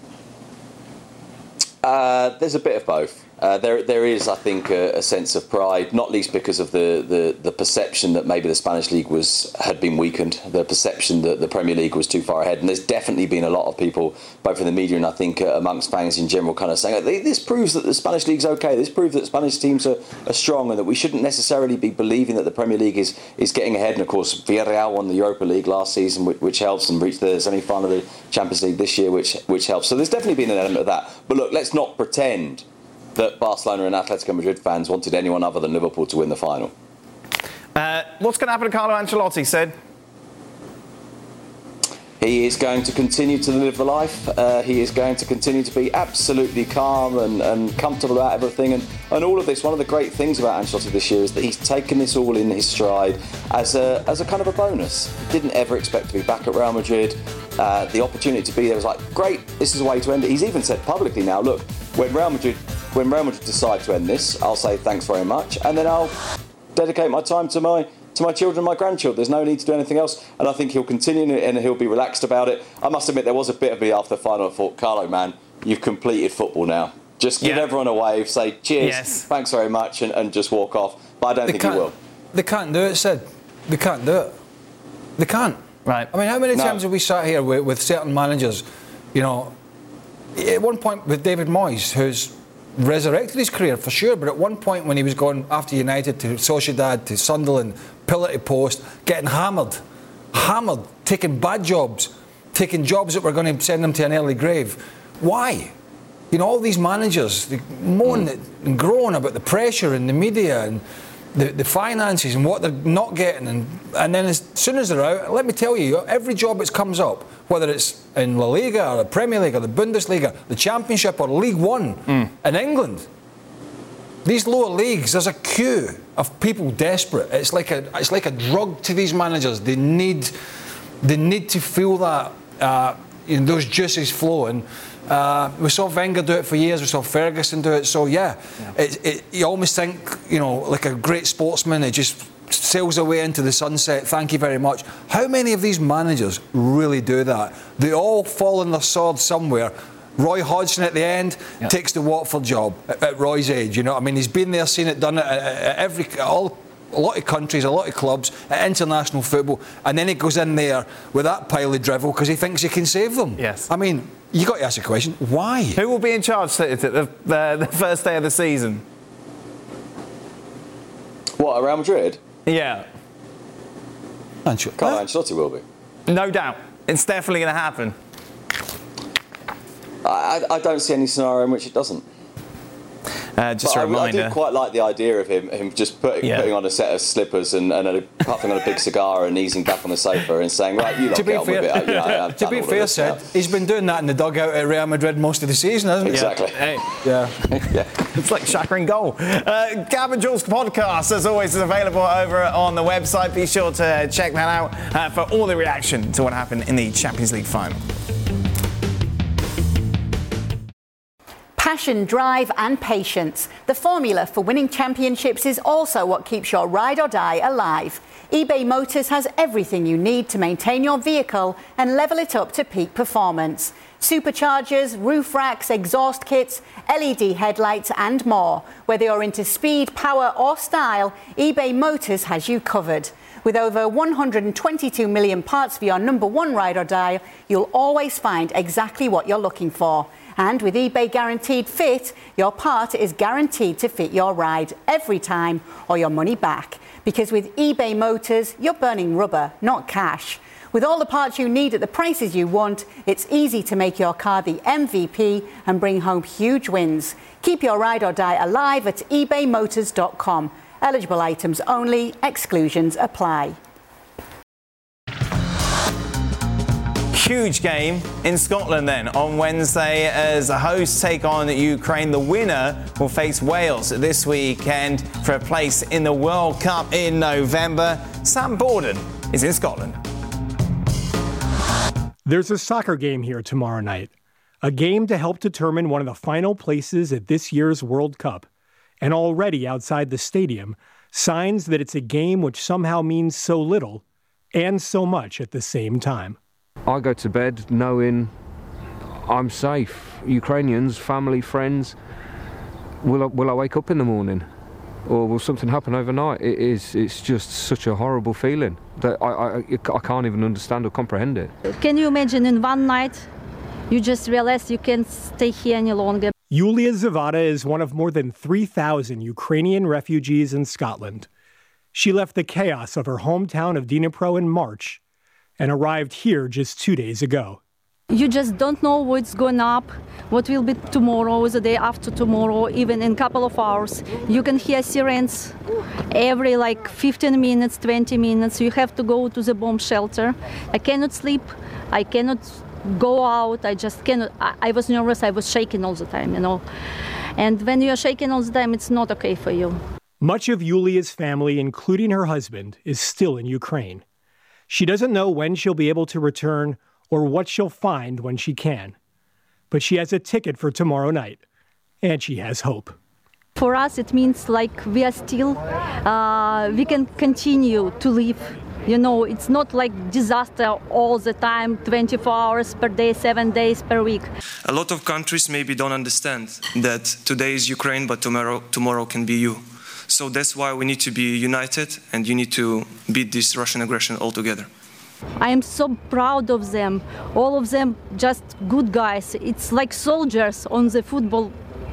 There's a bit of both. There is, I think, a sense of pride, not least because of the perception that maybe the Spanish League had been weakened, the perception that the Premier League was too far ahead. And there's definitely been a lot of people, both in the media and I think amongst fans in general, kind of saying, this proves that the Spanish League's okay, this proves that Spanish teams are strong and that we shouldn't necessarily be believing that the Premier League is getting ahead. And of course, Villarreal won the Europa League last season, which helps, and reached the semi-final of the Champions League this year, which helps. So there's definitely been an element of that. But look, let's not pretend that Barcelona and Atletico Madrid fans wanted anyone other than Liverpool to win the final. What's going to happen to Carlo Ancelotti, Sid? He is going to continue to live the life. He is going to continue to be absolutely calm and comfortable about everything. And all of this, one of the great things about Ancelotti this year is that he's taken this all in his stride as a kind of a bonus. He didn't ever expect to be back at Real Madrid. The opportunity to be there was like, great, this is a way to end it. He's even said publicly now, look, when Real Madrid decide to end this, I'll say thanks very much, and then I'll dedicate my time to my children and my grandchildren. There's no need to do anything else, and I think he'll continue and he'll be relaxed about it. I must admit, there was a bit of me after the final. I thought, Carlo, man, you've completed football now. Just give everyone a wave, say cheers, thanks very much, and just walk off. But I don't think he will. They can't do it, Sid. They can't do it. They can't. Right. I mean, how many times have we sat here with certain managers, at one point with David Moyes, who's resurrected his career for sure, but at one point when he was going after United to Sociedad to Sunderland, pillar to post, getting hammered, taking bad jobs, taking jobs that were going to send them to an early grave. Why? All these managers, they moan and groan about the pressure in the media and the finances and what they're not getting, and then as soon as they're out, let me tell you, every job that comes up, whether it's in La Liga or the Premier League or the Bundesliga, the Championship or League One in England, these lower leagues, there's a queue of people desperate. It's like a drug to these managers. They need to feel that those juices flowing. We saw Wenger do it for years. We saw Ferguson do it. So you almost think, like a great sportsman, it just sails away into the sunset. Thank you very much. How many of these managers really do that? They all fall on their sword somewhere. Roy Hodgson at the end takes the Watford job at Roy's age. He's been there, seen it done at a lot of countries, a lot of clubs, at international football, and then he goes in there with that pile of drivel because he thinks he can save them. Yes. I mean, you got to ask the question, why? Who will be in charge at the first day of the season? What, at Real Madrid? Yeah. Carlo Ancelotti will be. No doubt. It's definitely going to happen. I don't see any scenario in which it doesn't. Just a reminder. I do quite like the idea of him just putting on a set of slippers and puffing on a big cigar and easing back on the sofa and saying, right, you lot get on with it. To be fair, Sid, he's been doing that in the dugout at Real Madrid most of the season, hasn't he? Exactly. Yeah. It's like Xhaka in goal. Gab and Jules podcast, as always, is available over on the website. Be sure to check that out for all the reaction to what happened in the Champions League final. Passion, drive and patience. The formula for winning championships is also what keeps your ride or die alive. eBay Motors has everything you need to maintain your vehicle and level it up to peak performance. Superchargers, roof racks, exhaust kits, LED headlights and more. Whether you're into speed, power or style, eBay Motors has you covered. With over 122 million parts for your number one ride or die, you'll always find exactly what you're looking for. And with eBay Guaranteed Fit, your part is guaranteed to fit your ride every time or your money back. Because with eBay Motors, you're burning rubber, not cash. With all the parts you need at the prices you want, it's easy to make your car the MVP and bring home huge wins. Keep your ride or die alive at ebaymotors.com. Eligible items only, exclusions apply. Huge game in Scotland then on Wednesday as the hosts take on Ukraine. The winner will face Wales this weekend for a place in the World Cup in November. Sam Borden is in Scotland. There's a soccer game here tomorrow night, a game to help determine one of the final places at this year's World Cup. And already outside the stadium, signs that it's a game which somehow means so little and so much at the same time. I go to bed knowing I'm safe. Ukrainians, family, friends, will I wake up in the morning? Or will something happen overnight? It's just such a horrible feeling that I can't even understand or comprehend it. Can you imagine in one night you just realize you can't stay here any longer? Yulia Zavada is one of more than 3,000 Ukrainian refugees in Scotland. She left the chaos of her hometown of Dnipro in March and arrived here just 2 days ago. You just don't know what's going up, what will be tomorrow, the day after tomorrow, even in a couple of hours. You can hear sirens every 15 minutes, 20 minutes. You have to go to the bomb shelter. I cannot sleep. I cannot go out. I just cannot. I was nervous. I was shaking all the time, And when you are shaking all the time, it's not okay for you. Much of Yulia's family, including her husband, is still in Ukraine. She doesn't know when she'll be able to return or what she'll find when she can. But she has a ticket for tomorrow night, and she has hope. For us, it means we are still, we can continue to live. It's not like disaster all the time, 24 hours per day, 7 days per week. A lot of countries maybe don't understand that today is Ukraine, but tomorrow can be you. So that's why we need to be united, and you need to beat this Russian aggression altogether. I am so proud of them. All of them just good guys. It's like soldiers on the football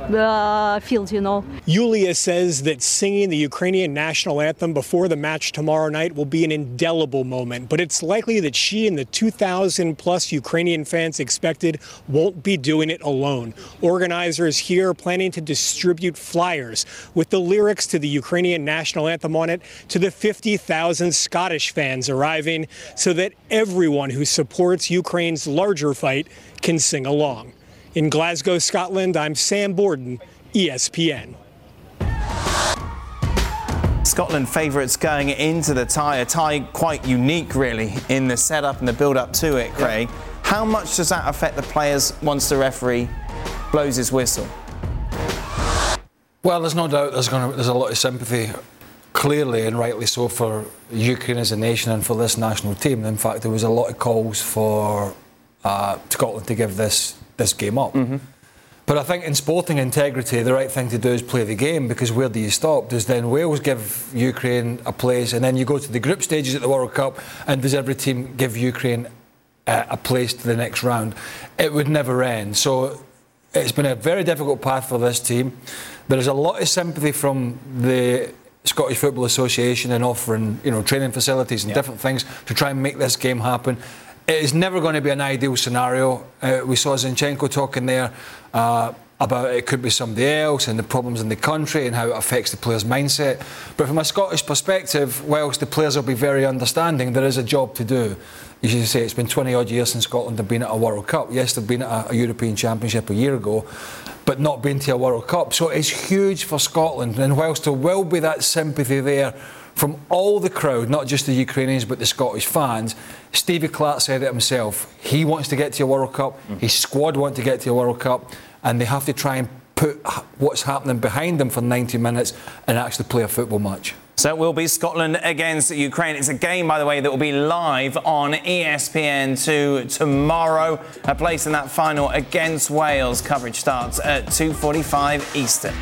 field, Yulia says that singing the Ukrainian national anthem before the match tomorrow night will be an indelible moment, but it's likely that she and the 2,000 plus Ukrainian fans expected won't be doing it alone. Organizers here are planning to distribute flyers with the lyrics to the Ukrainian national anthem on it to the 50,000 Scottish fans arriving so that everyone who supports Ukraine's larger fight can sing along. In Glasgow, Scotland, I'm Sam Borden, ESPN. Scotland favourites going into the tie, a tie quite unique really in the setup and the build-up to it, Craig. Yeah. How much does that affect the players once the referee blows his whistle? Well, there's no doubt there's a lot of sympathy, clearly and rightly so, for Ukraine as a nation and for this national team. In fact, there was a lot of calls for Scotland to give this game up. Mm-hmm. But I think in sporting integrity, the right thing to do is play the game, because where do you stop? Does then Wales give Ukraine a place, and then you go to the group stages at the World Cup, and does every team give Ukraine a place to the next round? It would never end. So it's been a very difficult path for this team. There is a lot of sympathy from the Scottish Football Association in offering, training facilities and different things to try and make this game happen. It is never going to be an ideal scenario. We saw Zinchenko talking there about it could be somebody else and the problems in the country and how it affects the players' mindset. But from a Scottish perspective, whilst the players will be very understanding, there is a job to do. You should say it's been 20 odd years since Scotland have been at a World Cup. Yes, they've been at a European Championship a year ago, but not been to a World Cup. So it's huge for Scotland. And whilst there will be that sympathy there from all the crowd, not just the Ukrainians but the Scottish fans, Stevie Clarke said it himself. He wants to get to a World Cup. His squad want to get to a World Cup, and they have to try and put what's happening behind them for 90 minutes and actually play a football match. So it will be Scotland against Ukraine. It's a game, by the way, that will be live on ESPN2 tomorrow. A place in that final against Wales. Coverage starts at 2:45 Eastern.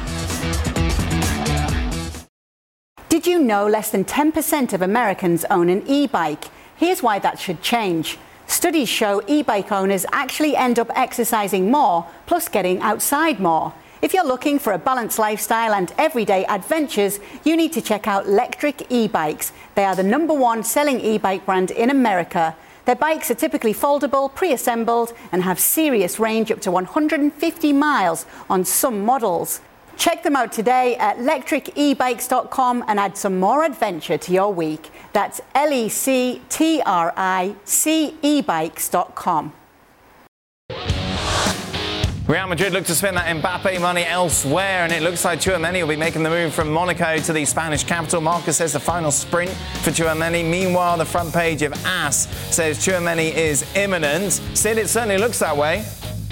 Did you know less than 10% of Americans own an e-bike? Here's why that should change. Studies show e-bike owners actually end up exercising more, plus getting outside more. If you're looking for a balanced lifestyle and everyday adventures, you need to check out Lectric e-bikes. They are the #1 selling e-bike brand in America. Their bikes are typically foldable, pre-assembled, and have serious range up to 150 miles on some models. Check them out today at lectricebikes.com and add some more adventure to your week. That's lectricebikes.com. Real Madrid look to spend that Mbappe money elsewhere, and it looks like Tchouaméni will be making the move from Monaco to the Spanish capital. Marca says the final sprint for Tchouaméni. Meanwhile, the front page of AS says Tchouaméni is imminent. Sid, it certainly looks that way.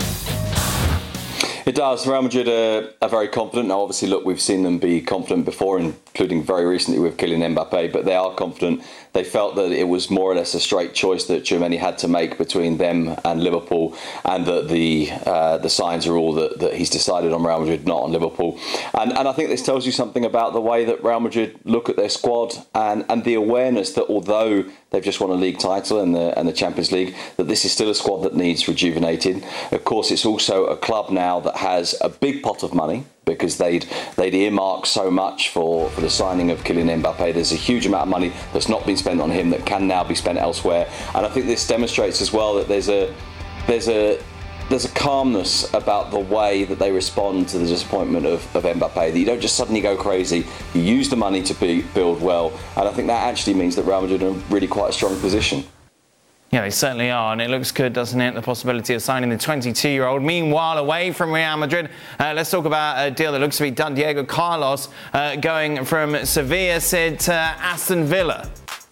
It does. Real Madrid are very confident. Now, obviously, look, we've seen them be confident before, including very recently with Kylian Mbappe, but they are confident. They felt that it was more or less a straight choice that Tchouaméni had to make between them and Liverpool, and that the signs are all that he's decided on Real Madrid, not on Liverpool. And I think this tells you something about the way that Real Madrid look at their squad and the awareness that although they've just won a league title and the Champions League, that this is still a squad that needs rejuvenating. Of course, it's also a club now that has a big pot of money, because they'd earmarked so much for the signing of Kylian Mbappe. There's a huge amount of money that's not been spent on him that can now be spent elsewhere. And I think this demonstrates as well that there's a calmness about the way that they respond to the disappointment of Mbappe, that you don't just suddenly go crazy. You use the money to build well. And I think that actually means that Real Madrid are in really quite a strong position. Yeah, they certainly are, and it looks good, doesn't it? The possibility of signing the 22-year-old. Meanwhile, away from Real Madrid, let's talk about a deal that looks to be done. Diego Carlos going from Sevilla to Aston Villa.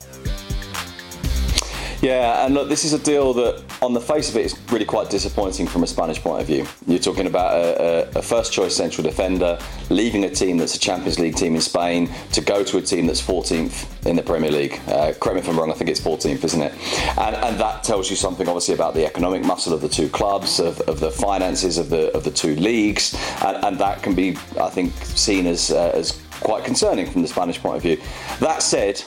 Yeah, and look, this is a deal that, on the face of it, is really quite disappointing from a Spanish point of view. You're talking about a first-choice central defender leaving a team that's a Champions League team in Spain to go to a team that's 14th in the Premier League. Correct me if I'm wrong, I think it's 14th, isn't it? And that tells you something, obviously, about the economic muscle of the two clubs, of the finances of the two leagues, and that can be, I think, seen as quite concerning from the Spanish point of view. That said,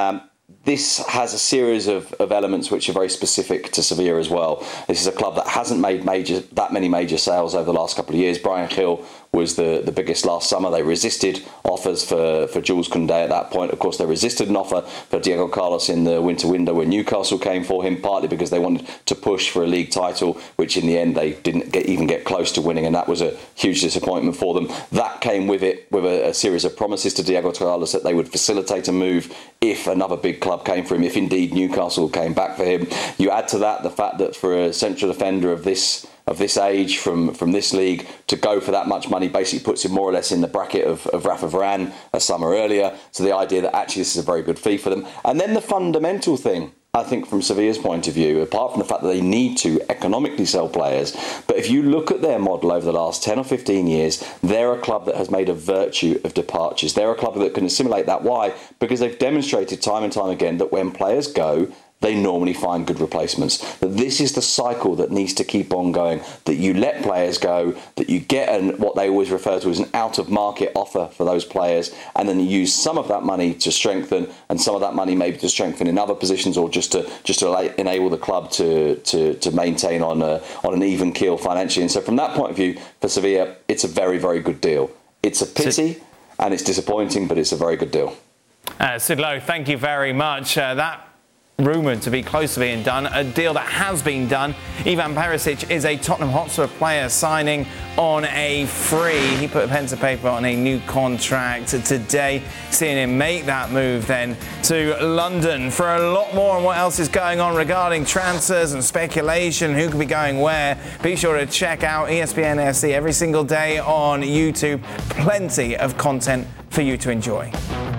this has a series of elements which are very specific to Sevilla as well. This is a club that hasn't made that many major sales over the last couple of years. Bryan Gil was the biggest last summer. They resisted offers for Jules Koundé at that point. Of course, they resisted an offer for Diego Carlos in the winter window when Newcastle came for him, partly because they wanted to push for a league title, which in the end they didn't even get close to winning, and that was a huge disappointment for them. That came with a series of promises to Diego Carlos that they would facilitate a move if another big club came for him, if indeed Newcastle came back for him. You add to that the fact that for a central defender of this age from this league to go for that much money basically puts him more or less in the bracket of Rafa Varane a summer earlier. So the idea that actually this is a very good fee for them. And then the fundamental thing, I think, from Sevilla's point of view, apart from the fact that they need to economically sell players, but if you look at their model over the last 10 or 15 years, they're a club that has made a virtue of departures. They're a club that can assimilate that. Why? Because they've demonstrated time and time again that when players go, they normally find good replacements. That this is the cycle that needs to keep on going, that you let players go, that you get what they always refer to as an out-of-market offer for those players, and then you use some of that money to strengthen, and some of that money maybe to strengthen in other positions, or just to enable the club to maintain on an even keel financially. And so from that point of view, for Sevilla, it's a very, very good deal. It's a pity, and it's disappointing, but it's a very good deal. Sid Lowe, thank you very much. That rumoured to be close to being done, a deal that has been done. Ivan Perisic is a Tottenham Hotspur player signing on a free. He put pen to paper on a new contract today, seeing him make that move then to London. For a lot more on what else is going on regarding transfers and speculation, who could be going where, be sure to check out ESPN FC every single day on YouTube. Plenty of content for you to enjoy.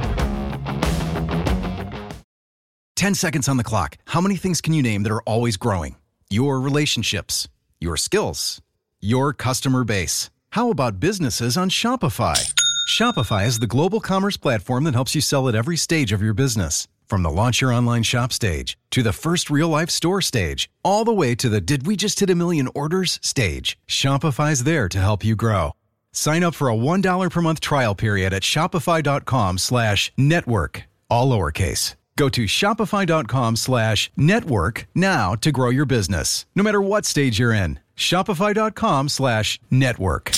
10 seconds on the clock. How many things can you name that are always growing? Your relationships, your skills, your customer base. How about businesses on Shopify? Shopify is the global commerce platform that helps you sell at every stage of your business. From the launch your online shop stage, to the first real-life store stage, all the way to the did we just hit a million orders stage. Shopify's there to help you grow. Sign up for a $1 per month trial period at shopify.com/network, all lowercase. Go to shopify.com/network now to grow your business, no matter what stage you're in. Shopify.com/network.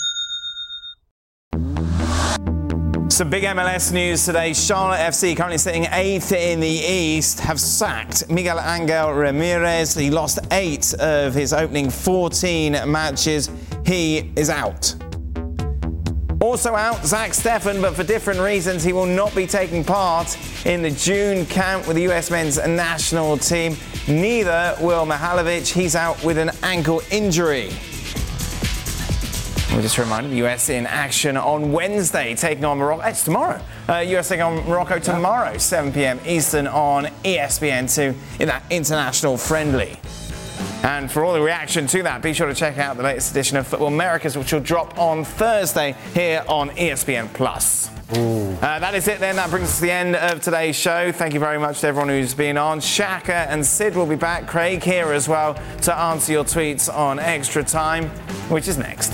Some big MLS news today. Charlotte FC, currently sitting 8th in the East, have sacked Miguel Angel Ramirez. He lost 8 of his opening 14 matches. He is out. Also out, Zach Steffen, but for different reasons. He will not be taking part in the June camp with the US men's national team. Neither will Mihalovic. He's out with an ankle injury. We'll just remind the US in action on Wednesday, taking on Morocco. It's tomorrow. US taking on Morocco tomorrow, 7 p.m. Eastern on ESPN2 in that international friendly. And for all the reaction to that, be sure to check out the latest edition of Football Americas, which will drop on Thursday here on ESPN+. That is it then. That brings us to the end of today's show. Thank you very much to everyone who's been on. Shaka and Sid will be back. Craig here as well to answer your tweets on Extra Time, which is next.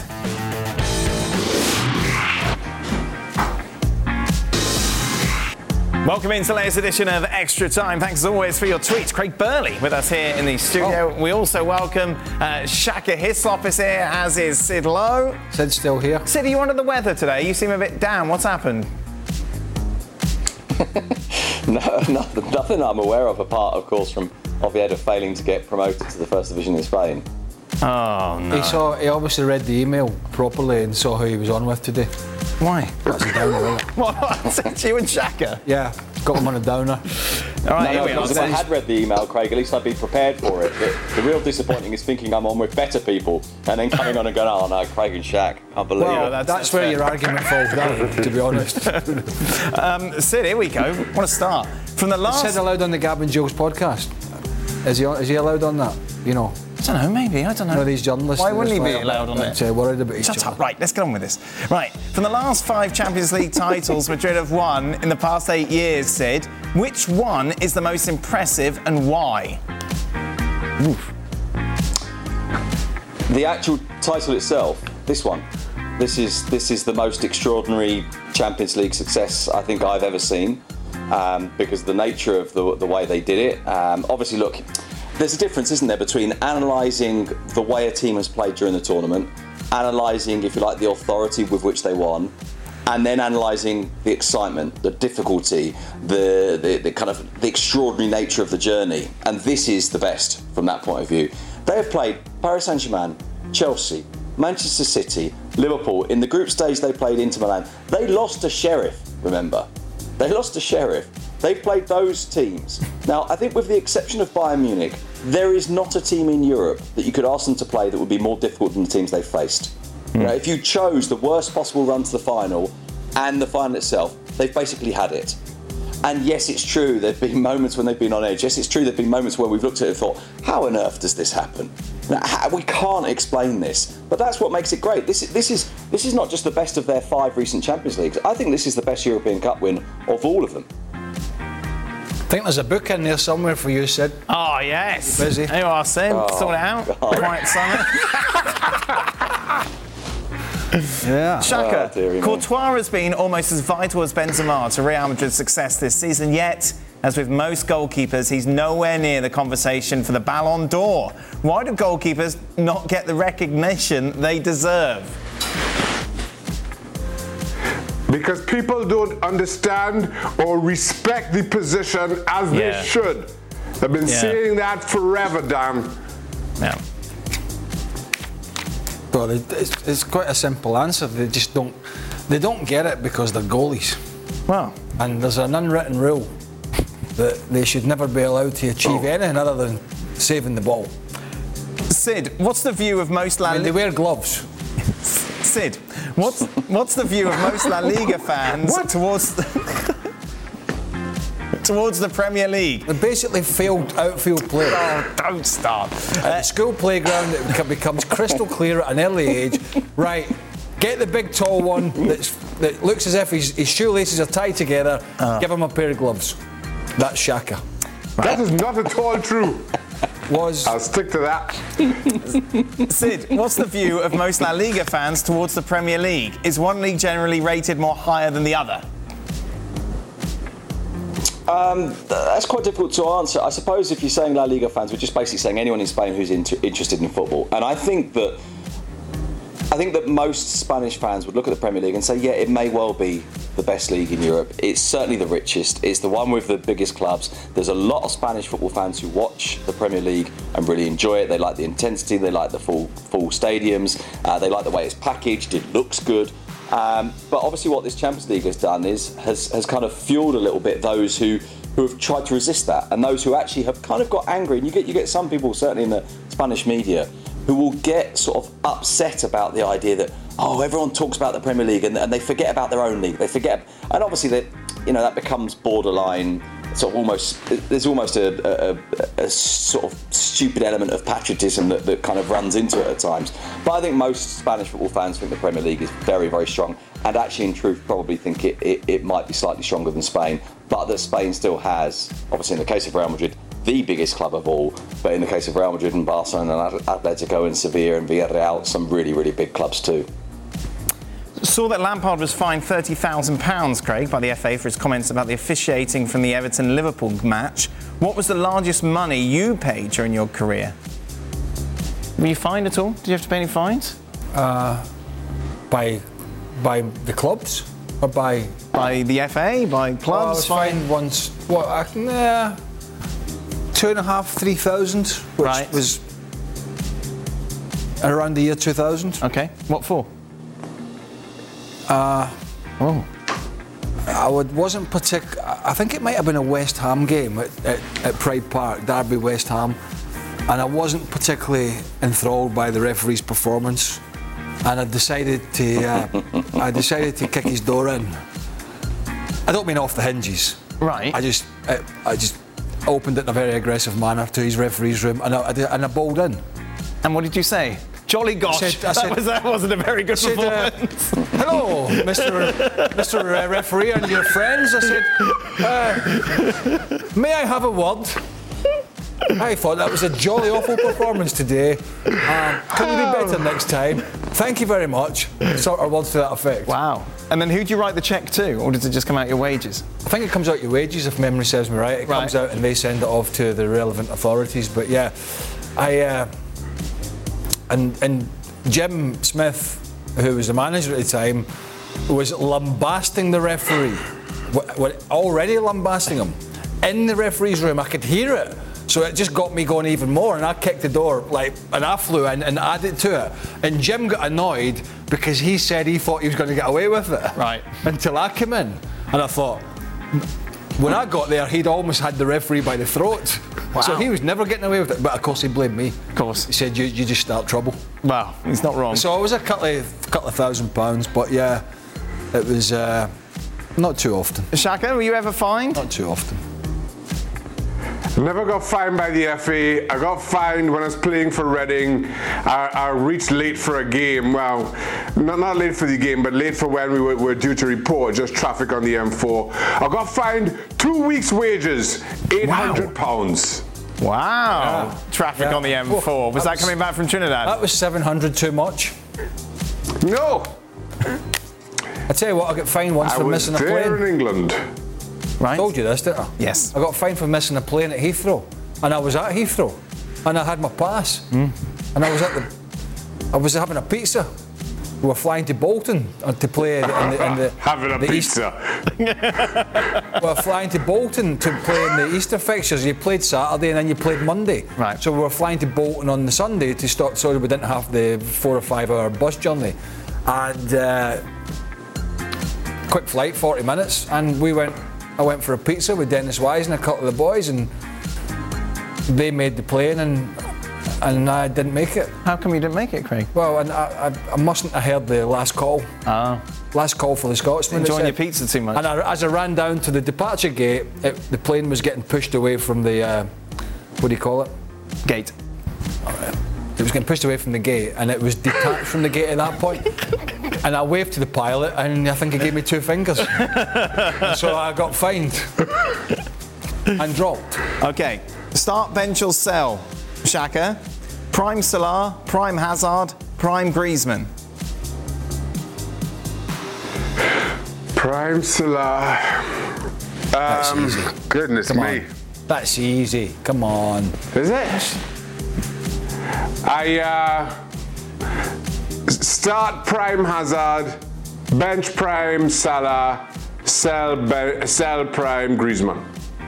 Welcome into the latest edition of Extra Time. Thanks as always for your tweets. Craig Burley with us here in the studio. We also welcome Shaka Hislop is here, as is Sid Lowe. Sid's still here. Sid, are you under the weather today? You seem a bit down. What's happened? Nothing I'm aware of, apart, of course, from Oviedo failing to get promoted to the First Division in Spain. Oh, no. He obviously read the email properly and saw who he was on with today. Why? That's a downer, isn't it? What? You and Shaka? Yeah, got him on a downer. All right, here we are. If I had read the email, Craig, at least I'd be prepared for it. The real disappointing is thinking I'm on with better people and then coming on and going, oh no, Craig and Shaq, unbelievable. Well, that's where your argument falls down, to be honest. Sid, here we go. I want to start. From the last... Sid allowed on the Gab and Jules podcast? Is he allowed on that? You know? I don't know, maybe, I don't know. One of these journalists. Why wouldn't he be allowed on it? Worried about his Shut up, right, let's get on with this. Right, from the last 5 Champions League titles Madrid have won in the past 8 years, Sid, which one is the most impressive and why? Oof. The actual title itself, this one. This is the most extraordinary Champions League success I think I've ever seen, because of the nature of the way they did it. Obviously, look, there's a difference, isn't there, between analysing the way a team has played during the tournament, analysing, if you like, the authority with which they won, and then analysing the excitement, the difficulty, the kind of the extraordinary nature of the journey. And this is the best from that point of view. They have played Paris Saint-Germain, Chelsea, Manchester City, Liverpool. In the group stage, they played Inter Milan. They lost to Sheriff, remember. They lost to Sheriff. They've played those teams. Now, I think with the exception of Bayern Munich, there is not a team in Europe that you could ask them to play that would be more difficult than the teams they've faced. You know, if you chose the worst possible run to the final and the final itself, they've basically had it. And yes, it's true, there have been moments when they've been on edge. Yes, it's true, there have been moments where we've looked at it and thought, how on earth does this happen? Now, we can't explain this, but that's what makes it great. This is not just the best of their 5 recent Champions Leagues. I think this is the best European Cup win of all of them. I think there's a book in there somewhere for you, Sid. Oh, yes. You're busy. There you are, Sid. Sort it out. Quiet summer. Yeah. Shaka, dearie me. Courtois has been almost as vital as Benzema to Real Madrid's success this season, yet, as with most goalkeepers, he's nowhere near the conversation for the Ballon d'Or. Why do goalkeepers not get the recognition they deserve? Because people don't understand or respect the position as they should. They've been saying that forever, Dan. Yeah. Well, it's quite a simple answer. They just don't get it because they're goalies. Well, and there's an unwritten rule that they should never be allowed to achieve anything other than saving the ball. Sid, what's the view of most they wear gloves. Sid, what's the view of most La Liga fans towards the Premier League? They're basically failed outfield players. Oh, don't start. At the school playground, it becomes crystal clear at an early age. Right, get the big tall one that looks as if his shoelaces are tied together. Give him a pair of gloves. That's Shaka. That is not at all true. I'll stick to that. Sid, what's the view of most La Liga fans towards the Premier League? Is one league generally rated more higher than the other? That's quite difficult to answer. I suppose if you're saying La Liga fans, we're just basically saying anyone in Spain who's interested in football. And I think that most Spanish fans would look at the Premier League and say, yeah, it may well be the best league in Europe. It's certainly the richest. It's the one with the biggest clubs. There's a lot of Spanish football fans who watch the Premier League and really enjoy it. They like the intensity. They like the full stadiums. They like the way it's packaged. It looks good. But obviously what this Champions League has done has kind of fueled a little bit those who have tried to resist that, and those who actually have kind of got angry. And you get some people, certainly in the Spanish media, who will get sort of upset about the idea that, everyone talks about the Premier League and they forget about their own league. They forget, and obviously that becomes borderline. Sort of there's almost a sort of stupid element of patriotism that kind of runs into it at times. But I think most Spanish football fans think the Premier League is very, very strong, and actually in truth probably think it might be slightly stronger than Spain, but that Spain still has, obviously in the case of Real Madrid, the biggest club of all, but in the case of Real Madrid and Barcelona and Atletico and Sevilla and Villarreal, some really, really big clubs too. Saw that Lampard was fined £30,000, Craig, by the FA for his comments about the officiating from the Everton-Liverpool match. What was the largest money you paid during your career? Were you fined at all? Did you have to pay any fines? By the clubs or by the FA, by clubs? I was fined once. $2,500, $3,000, which was around the year 2000. Okay, what for? Wasn't particular. I think it might have been a West Ham game at Pride Park, Derby West Ham, and I wasn't particularly enthralled by the referee's performance, and I decided to kick his door in. I don't mean off the hinges. Right. I just opened it in a very aggressive manner to his referee's room, and I bowled in. And what did you say? Jolly gosh, that wasn't a very good performance. Hello, Mr. Referee and your friends. I said, may I have a word? I thought that was a jolly awful performance today. Can we be better next time? Thank you very much. Sort of words to that effect. Wow. And then who do you write the cheque to, or does it just come out your wages? I think it comes out your wages, if memory serves me right. It comes out and they send it off to the relevant authorities. But yeah, And Jim Smith, who was the manager at the time, was lambasting the referee. Already lambasting him. In the referee's room, I could hear it. So it just got me going even more, and I kicked the door, and I flew in and added to it. And Jim got annoyed because he said he thought he was going to get away with it. Right. Until I came in. And I thought, when I got there, he'd almost had the referee by the throat. Wow. So he was never getting away with it. But of course, he blamed me. Of course. He said, you just start trouble. Wow, he's not wrong. So it was a couple of £1,000, but yeah, it was not too often. Shaka, were you ever fined? Not too often. Never got fined by the FA. I got fined when I was playing for Reading. I reached late for a game. Well, not late for the game, but late for when we were due to report just traffic on the M4. I got fined 2 weeks' wages, £800. Wow. Yeah. Traffic on the M4. Was that coming back from Trinidad? That was 700 too much. No. I tell you what, I got fined once for missing a plane. I was there in England. Right. I told you this, didn't I? Yes. I got fined for missing a plane at Heathrow, and I was at Heathrow, and I had my pass, and I was having a pizza. We were flying to Bolton to play having a pizza. We were flying to Bolton to play in the Easter fixtures. You played Saturday and then you played Monday. Right. So we were flying to Bolton on the Sunday to stop, so we didn't have the 4 or 5 hour bus journey, and quick flight, 40 minutes, and I went for a pizza with Dennis Wise and a couple of the boys, and they made the plane, and I didn't make it. How come you didn't make it, Craig? Well, and I mustn't have heard the last call. Last call for the Scotsman. Enjoying your pizza too much. And as I ran down to the departure gate, the plane was getting pushed away from the, what do you call it? Gate. It was getting pushed away from the gate, and it was detached from the gate at that point. And I waved to the pilot, and I think he gave me 2 fingers. So I got fined and dropped. Okay, start, bench or sell, Shaka. Prime Salah, prime Hazard, prime Griezmann. Prime Salah. That's easy. Goodness Come me. on. That's easy. Come on. Is it? I start prime Hazard, bench prime Salah, sell prime Griezmann.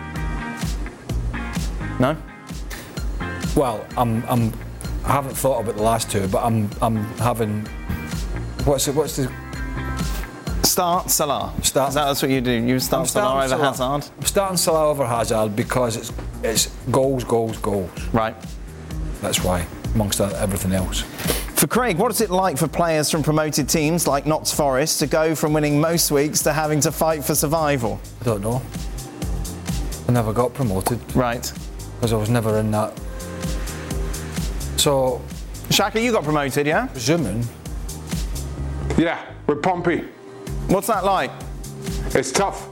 No? Well, I haven't thought about the last two, but I'm having. What's the Start Salah. Start. That's what you do. You start Salah over Hazard. I'm starting Salah over Hazard because it's goals. Right. That's why, amongst everything else. For Craig, what is it like for players from promoted teams like Notts Forest to go from winning most weeks to having to fight for survival? I don't know. I never got promoted. Right. Because I was never in that. So, Shaka, you got promoted, yeah? Presuming. Yeah, with Pompey. What's that like? It's tough.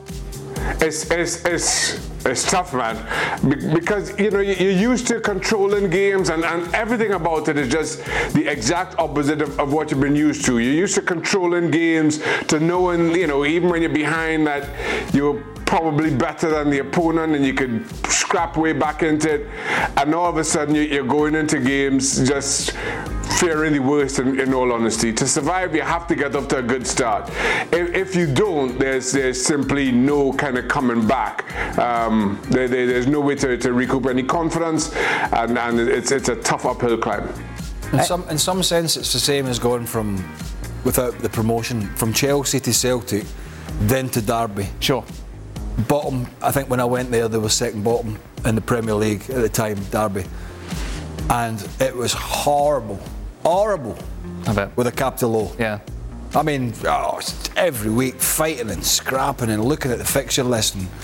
It's tough, man. Because you're used to controlling games, and everything about it is just the exact opposite of what you've been used to. You're used to controlling games, to knowing, even when you're behind, that you're probably better than the opponent and you could scrap way back into it, and all of a sudden you're going into games just fearing the worst, in all honesty. To survive, you have to get off to a good start. If you don't, there's simply no kind of coming back. There's no way to recoup any confidence, and it's a tough uphill climb. In some sense, it's the same as going from, without the promotion, from Chelsea to Celtic, then to Derby. Sure. Bottom, I think when I went there was second bottom in the Premier League at the time, Derby. And it was horrible. I bet. With a capital O. Yeah. I mean, every week fighting and scrapping and looking at the fixture list and,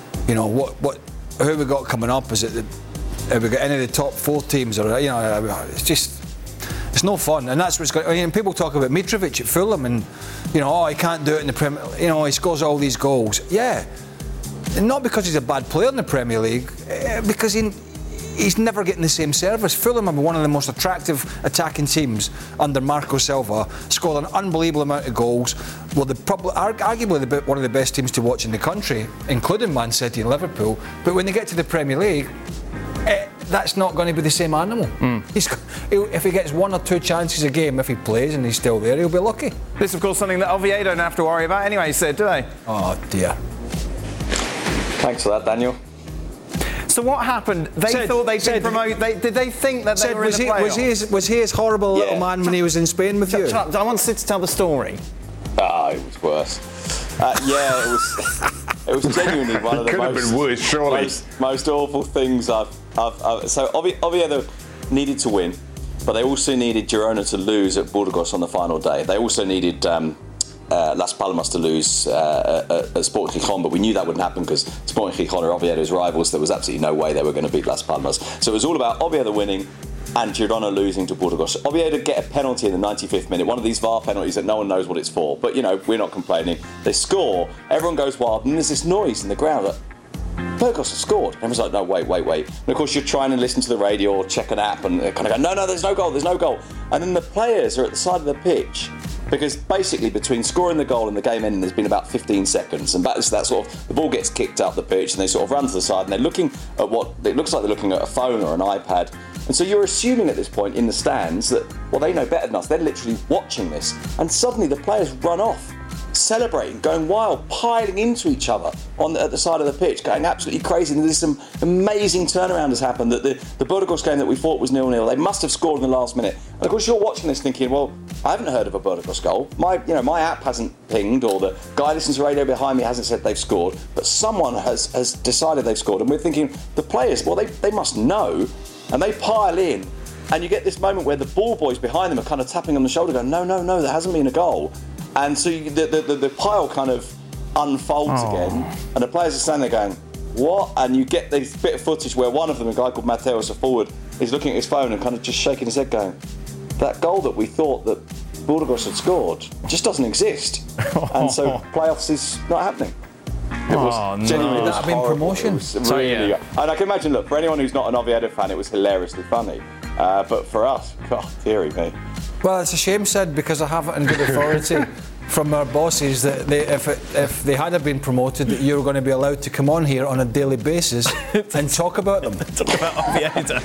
who we got coming up. Is it have we got any of the top 4 teams? Or, it's just, it's no fun. And that's what's going. I mean, people talk about Mitrovic at Fulham and, he can't do it in the Premier. He scores all these goals. Yeah. Not because he's a bad player in the Premier League, because he's never getting the same service. Fulham are one of the most attractive attacking teams under Marco Silva, scored an unbelievable amount of goals. Well, arguably one of the best teams to watch in the country, including Man City and Liverpool. But when they get to the Premier League, that's not going to be the same animal. If he gets 1 or 2 chances a game, if he plays and he's still there, he'll be lucky. This, of course, something that Oviedo don't have to worry about anyway, Sid, do they? Oh, dear. Thanks for that, Daniel. So what happened? They thought they'd been promoted. Did they think that they were in the playoffs? Was he as horrible little man when he was in Spain with you? I want Sid to tell the story. It was worse. It was genuinely one of the Could have been worse, surely. most awful things I've. So Oviedo needed to win, but they also needed Girona to lose at Burgos on the final day. They also needed Las Palmas to lose at Sporting Gijón, but we knew that wouldn't happen because Sporting Gijón are Oviedo's rivals. There was absolutely no way they were going to beat Las Palmas. So it was all about Oviedo winning and Girona losing to Burgos. Oviedo get a penalty in the 95th minute, one of these VAR penalties that no one knows what it's for, but we're not complaining. They score, everyone goes wild, and there's this noise in the ground that Burgos have scored. And everyone's like, no, wait. And of course you're trying to listen to the radio or check an app and they kind of go, no, there's no goal. And then the players are at the side of the pitch, because basically between scoring the goal and the game ending there's been about 15 seconds, and that's that sort of, the ball gets kicked up the pitch and they sort of run to the side and they're looking at what it looks like they're looking at a phone or an iPad, and so you're assuming at this point in the stands that, well, they know better than us, they're literally watching this, and suddenly the players run off celebrating, going wild, piling into each other at the side of the pitch, going absolutely crazy. And there's some amazing turnaround has happened. That the Burgos game that we thought was 0-0, they must have scored in the last minute. And of course, you're watching this thinking, well, I haven't heard of a Burgos goal. My app hasn't pinged, or the guy listening to radio behind me hasn't said they've scored. But someone has decided they've scored, and we're thinking the players, well, they must know, and they pile in. And you get this moment where the ball boys behind them are kind of tapping on the shoulder, going, no, there hasn't been a goal. And so the pile kind of unfolds again, and the players are standing there going, what? And you get this bit of footage where one of them, a guy called Mateus, a forward, is looking at his phone and kind of just shaking his head going, that goal that we thought that Burgos had scored just doesn't exist. And so playoffs is not happening. It was genuinely that have been promotion. Really, and I can imagine, look, for anyone who's not an Oviedo fan, it was hilariously funny. But for us, God, dearie me. Well, it's a shame, Sid, because I have it in good authority from our bosses that if they had been promoted, that you were going to be allowed to come on here on a daily basis and talk about them. Talk about Oviedo.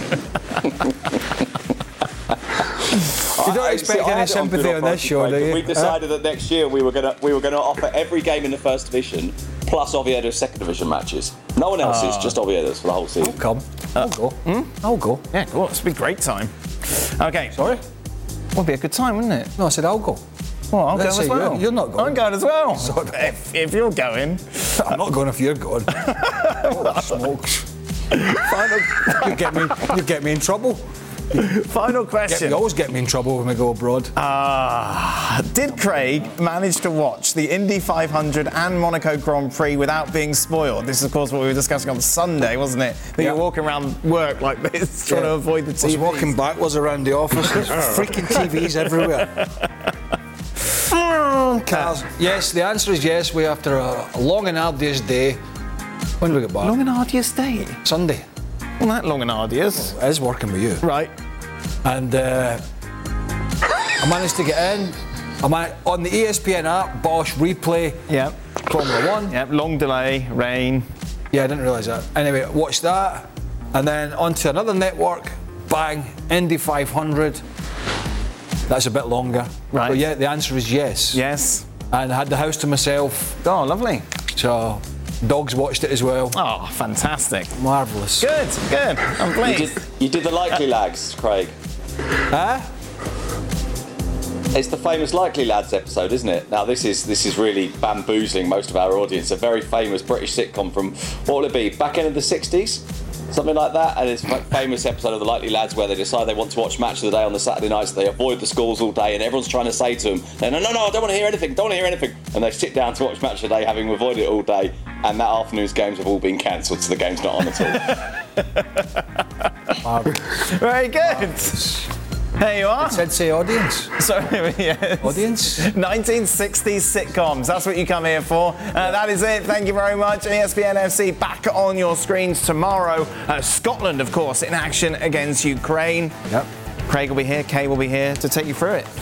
You don't expect any sympathy on this show, do you? We decided that next year we were going to offer every game in the First Division plus Oviedo's Second Division matches. No one else's, just Oviedo's for the whole season. I'll come. I'll go. I'll go. Yeah, cool. It's been a great time. Okay. Sorry? Would be a good time, wouldn't it? No, I said I'll go. Well, I'll go Let's as say well. you're not going. I'm going as well. Sorry. If you're going. I'm not going if you're going. Holy smokes. You get me in trouble. Final question. You always get me in trouble when we go abroad. Did Craig manage to watch the Indy 500 and Monaco Grand Prix without being spoiled? This is, of course, what we were discussing on Sunday, wasn't it? That you're walking around work like this, trying to avoid the TV. I was walking backwards around the office. There's freaking TVs everywhere. Cars. Yes, the answer is yes. We, after a long and arduous day, when did we get back? Long and arduous day? Sunday. Well, that long and arduous. Well, it is working with you. Right. And I managed to get in. On the ESPN app, Bosch replay. Yep. Formula 1. Yep, long delay, rain. Yeah, I didn't realise that. Anyway, watched that. And then onto another network. Bang, Indy 500. That's a bit longer. Right. But yeah, the answer is yes. Yes. And I had the house to myself. Oh, lovely. So, dogs watched it as well. Oh, fantastic. Marvellous. Good. I'm pleased. You did the Likely Lads, Craig. Huh? It's the famous Likely Lads episode, isn't it? Now, this is really bamboozling most of our audience. A very famous British sitcom from, what will it be, back end of the 60s? Something like that. And it's a famous episode of the Likely Lads where they decide they want to watch Match of the Day on the Saturday nights. They avoid the schools all day and everyone's trying to say to them, no, I don't want to hear anything, And they sit down to watch Match of the Day having avoided it all day. And that afternoon's games have all been cancelled, so the game's not on at all. Very good. There you are. It said say audience. Sorry, yes. Audience? 1960s sitcoms. That's what you come here for. That is it. Thank you very much. ESPN FC back on your screens tomorrow. Scotland, of course, in action against Ukraine. Yep. Craig will be here. Kay will be here to take you through it.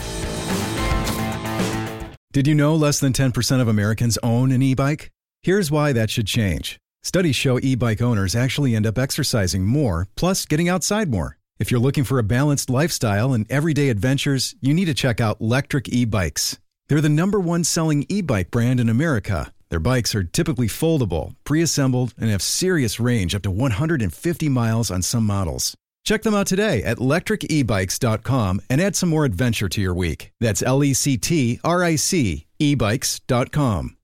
Did you know less than 10% of Americans own an e-bike? Here's why that should change. Studies show e-bike owners actually end up exercising more, plus getting outside more. If you're looking for a balanced lifestyle and everyday adventures, you need to check out Lectric e-bikes. They're the #1 selling e-bike brand in America. Their bikes are typically foldable, pre-assembled, and have serious range up to 150 miles on some models. Check them out today at lectricebikes.com and add some more adventure to your week. That's LECTRIC ebikes.com.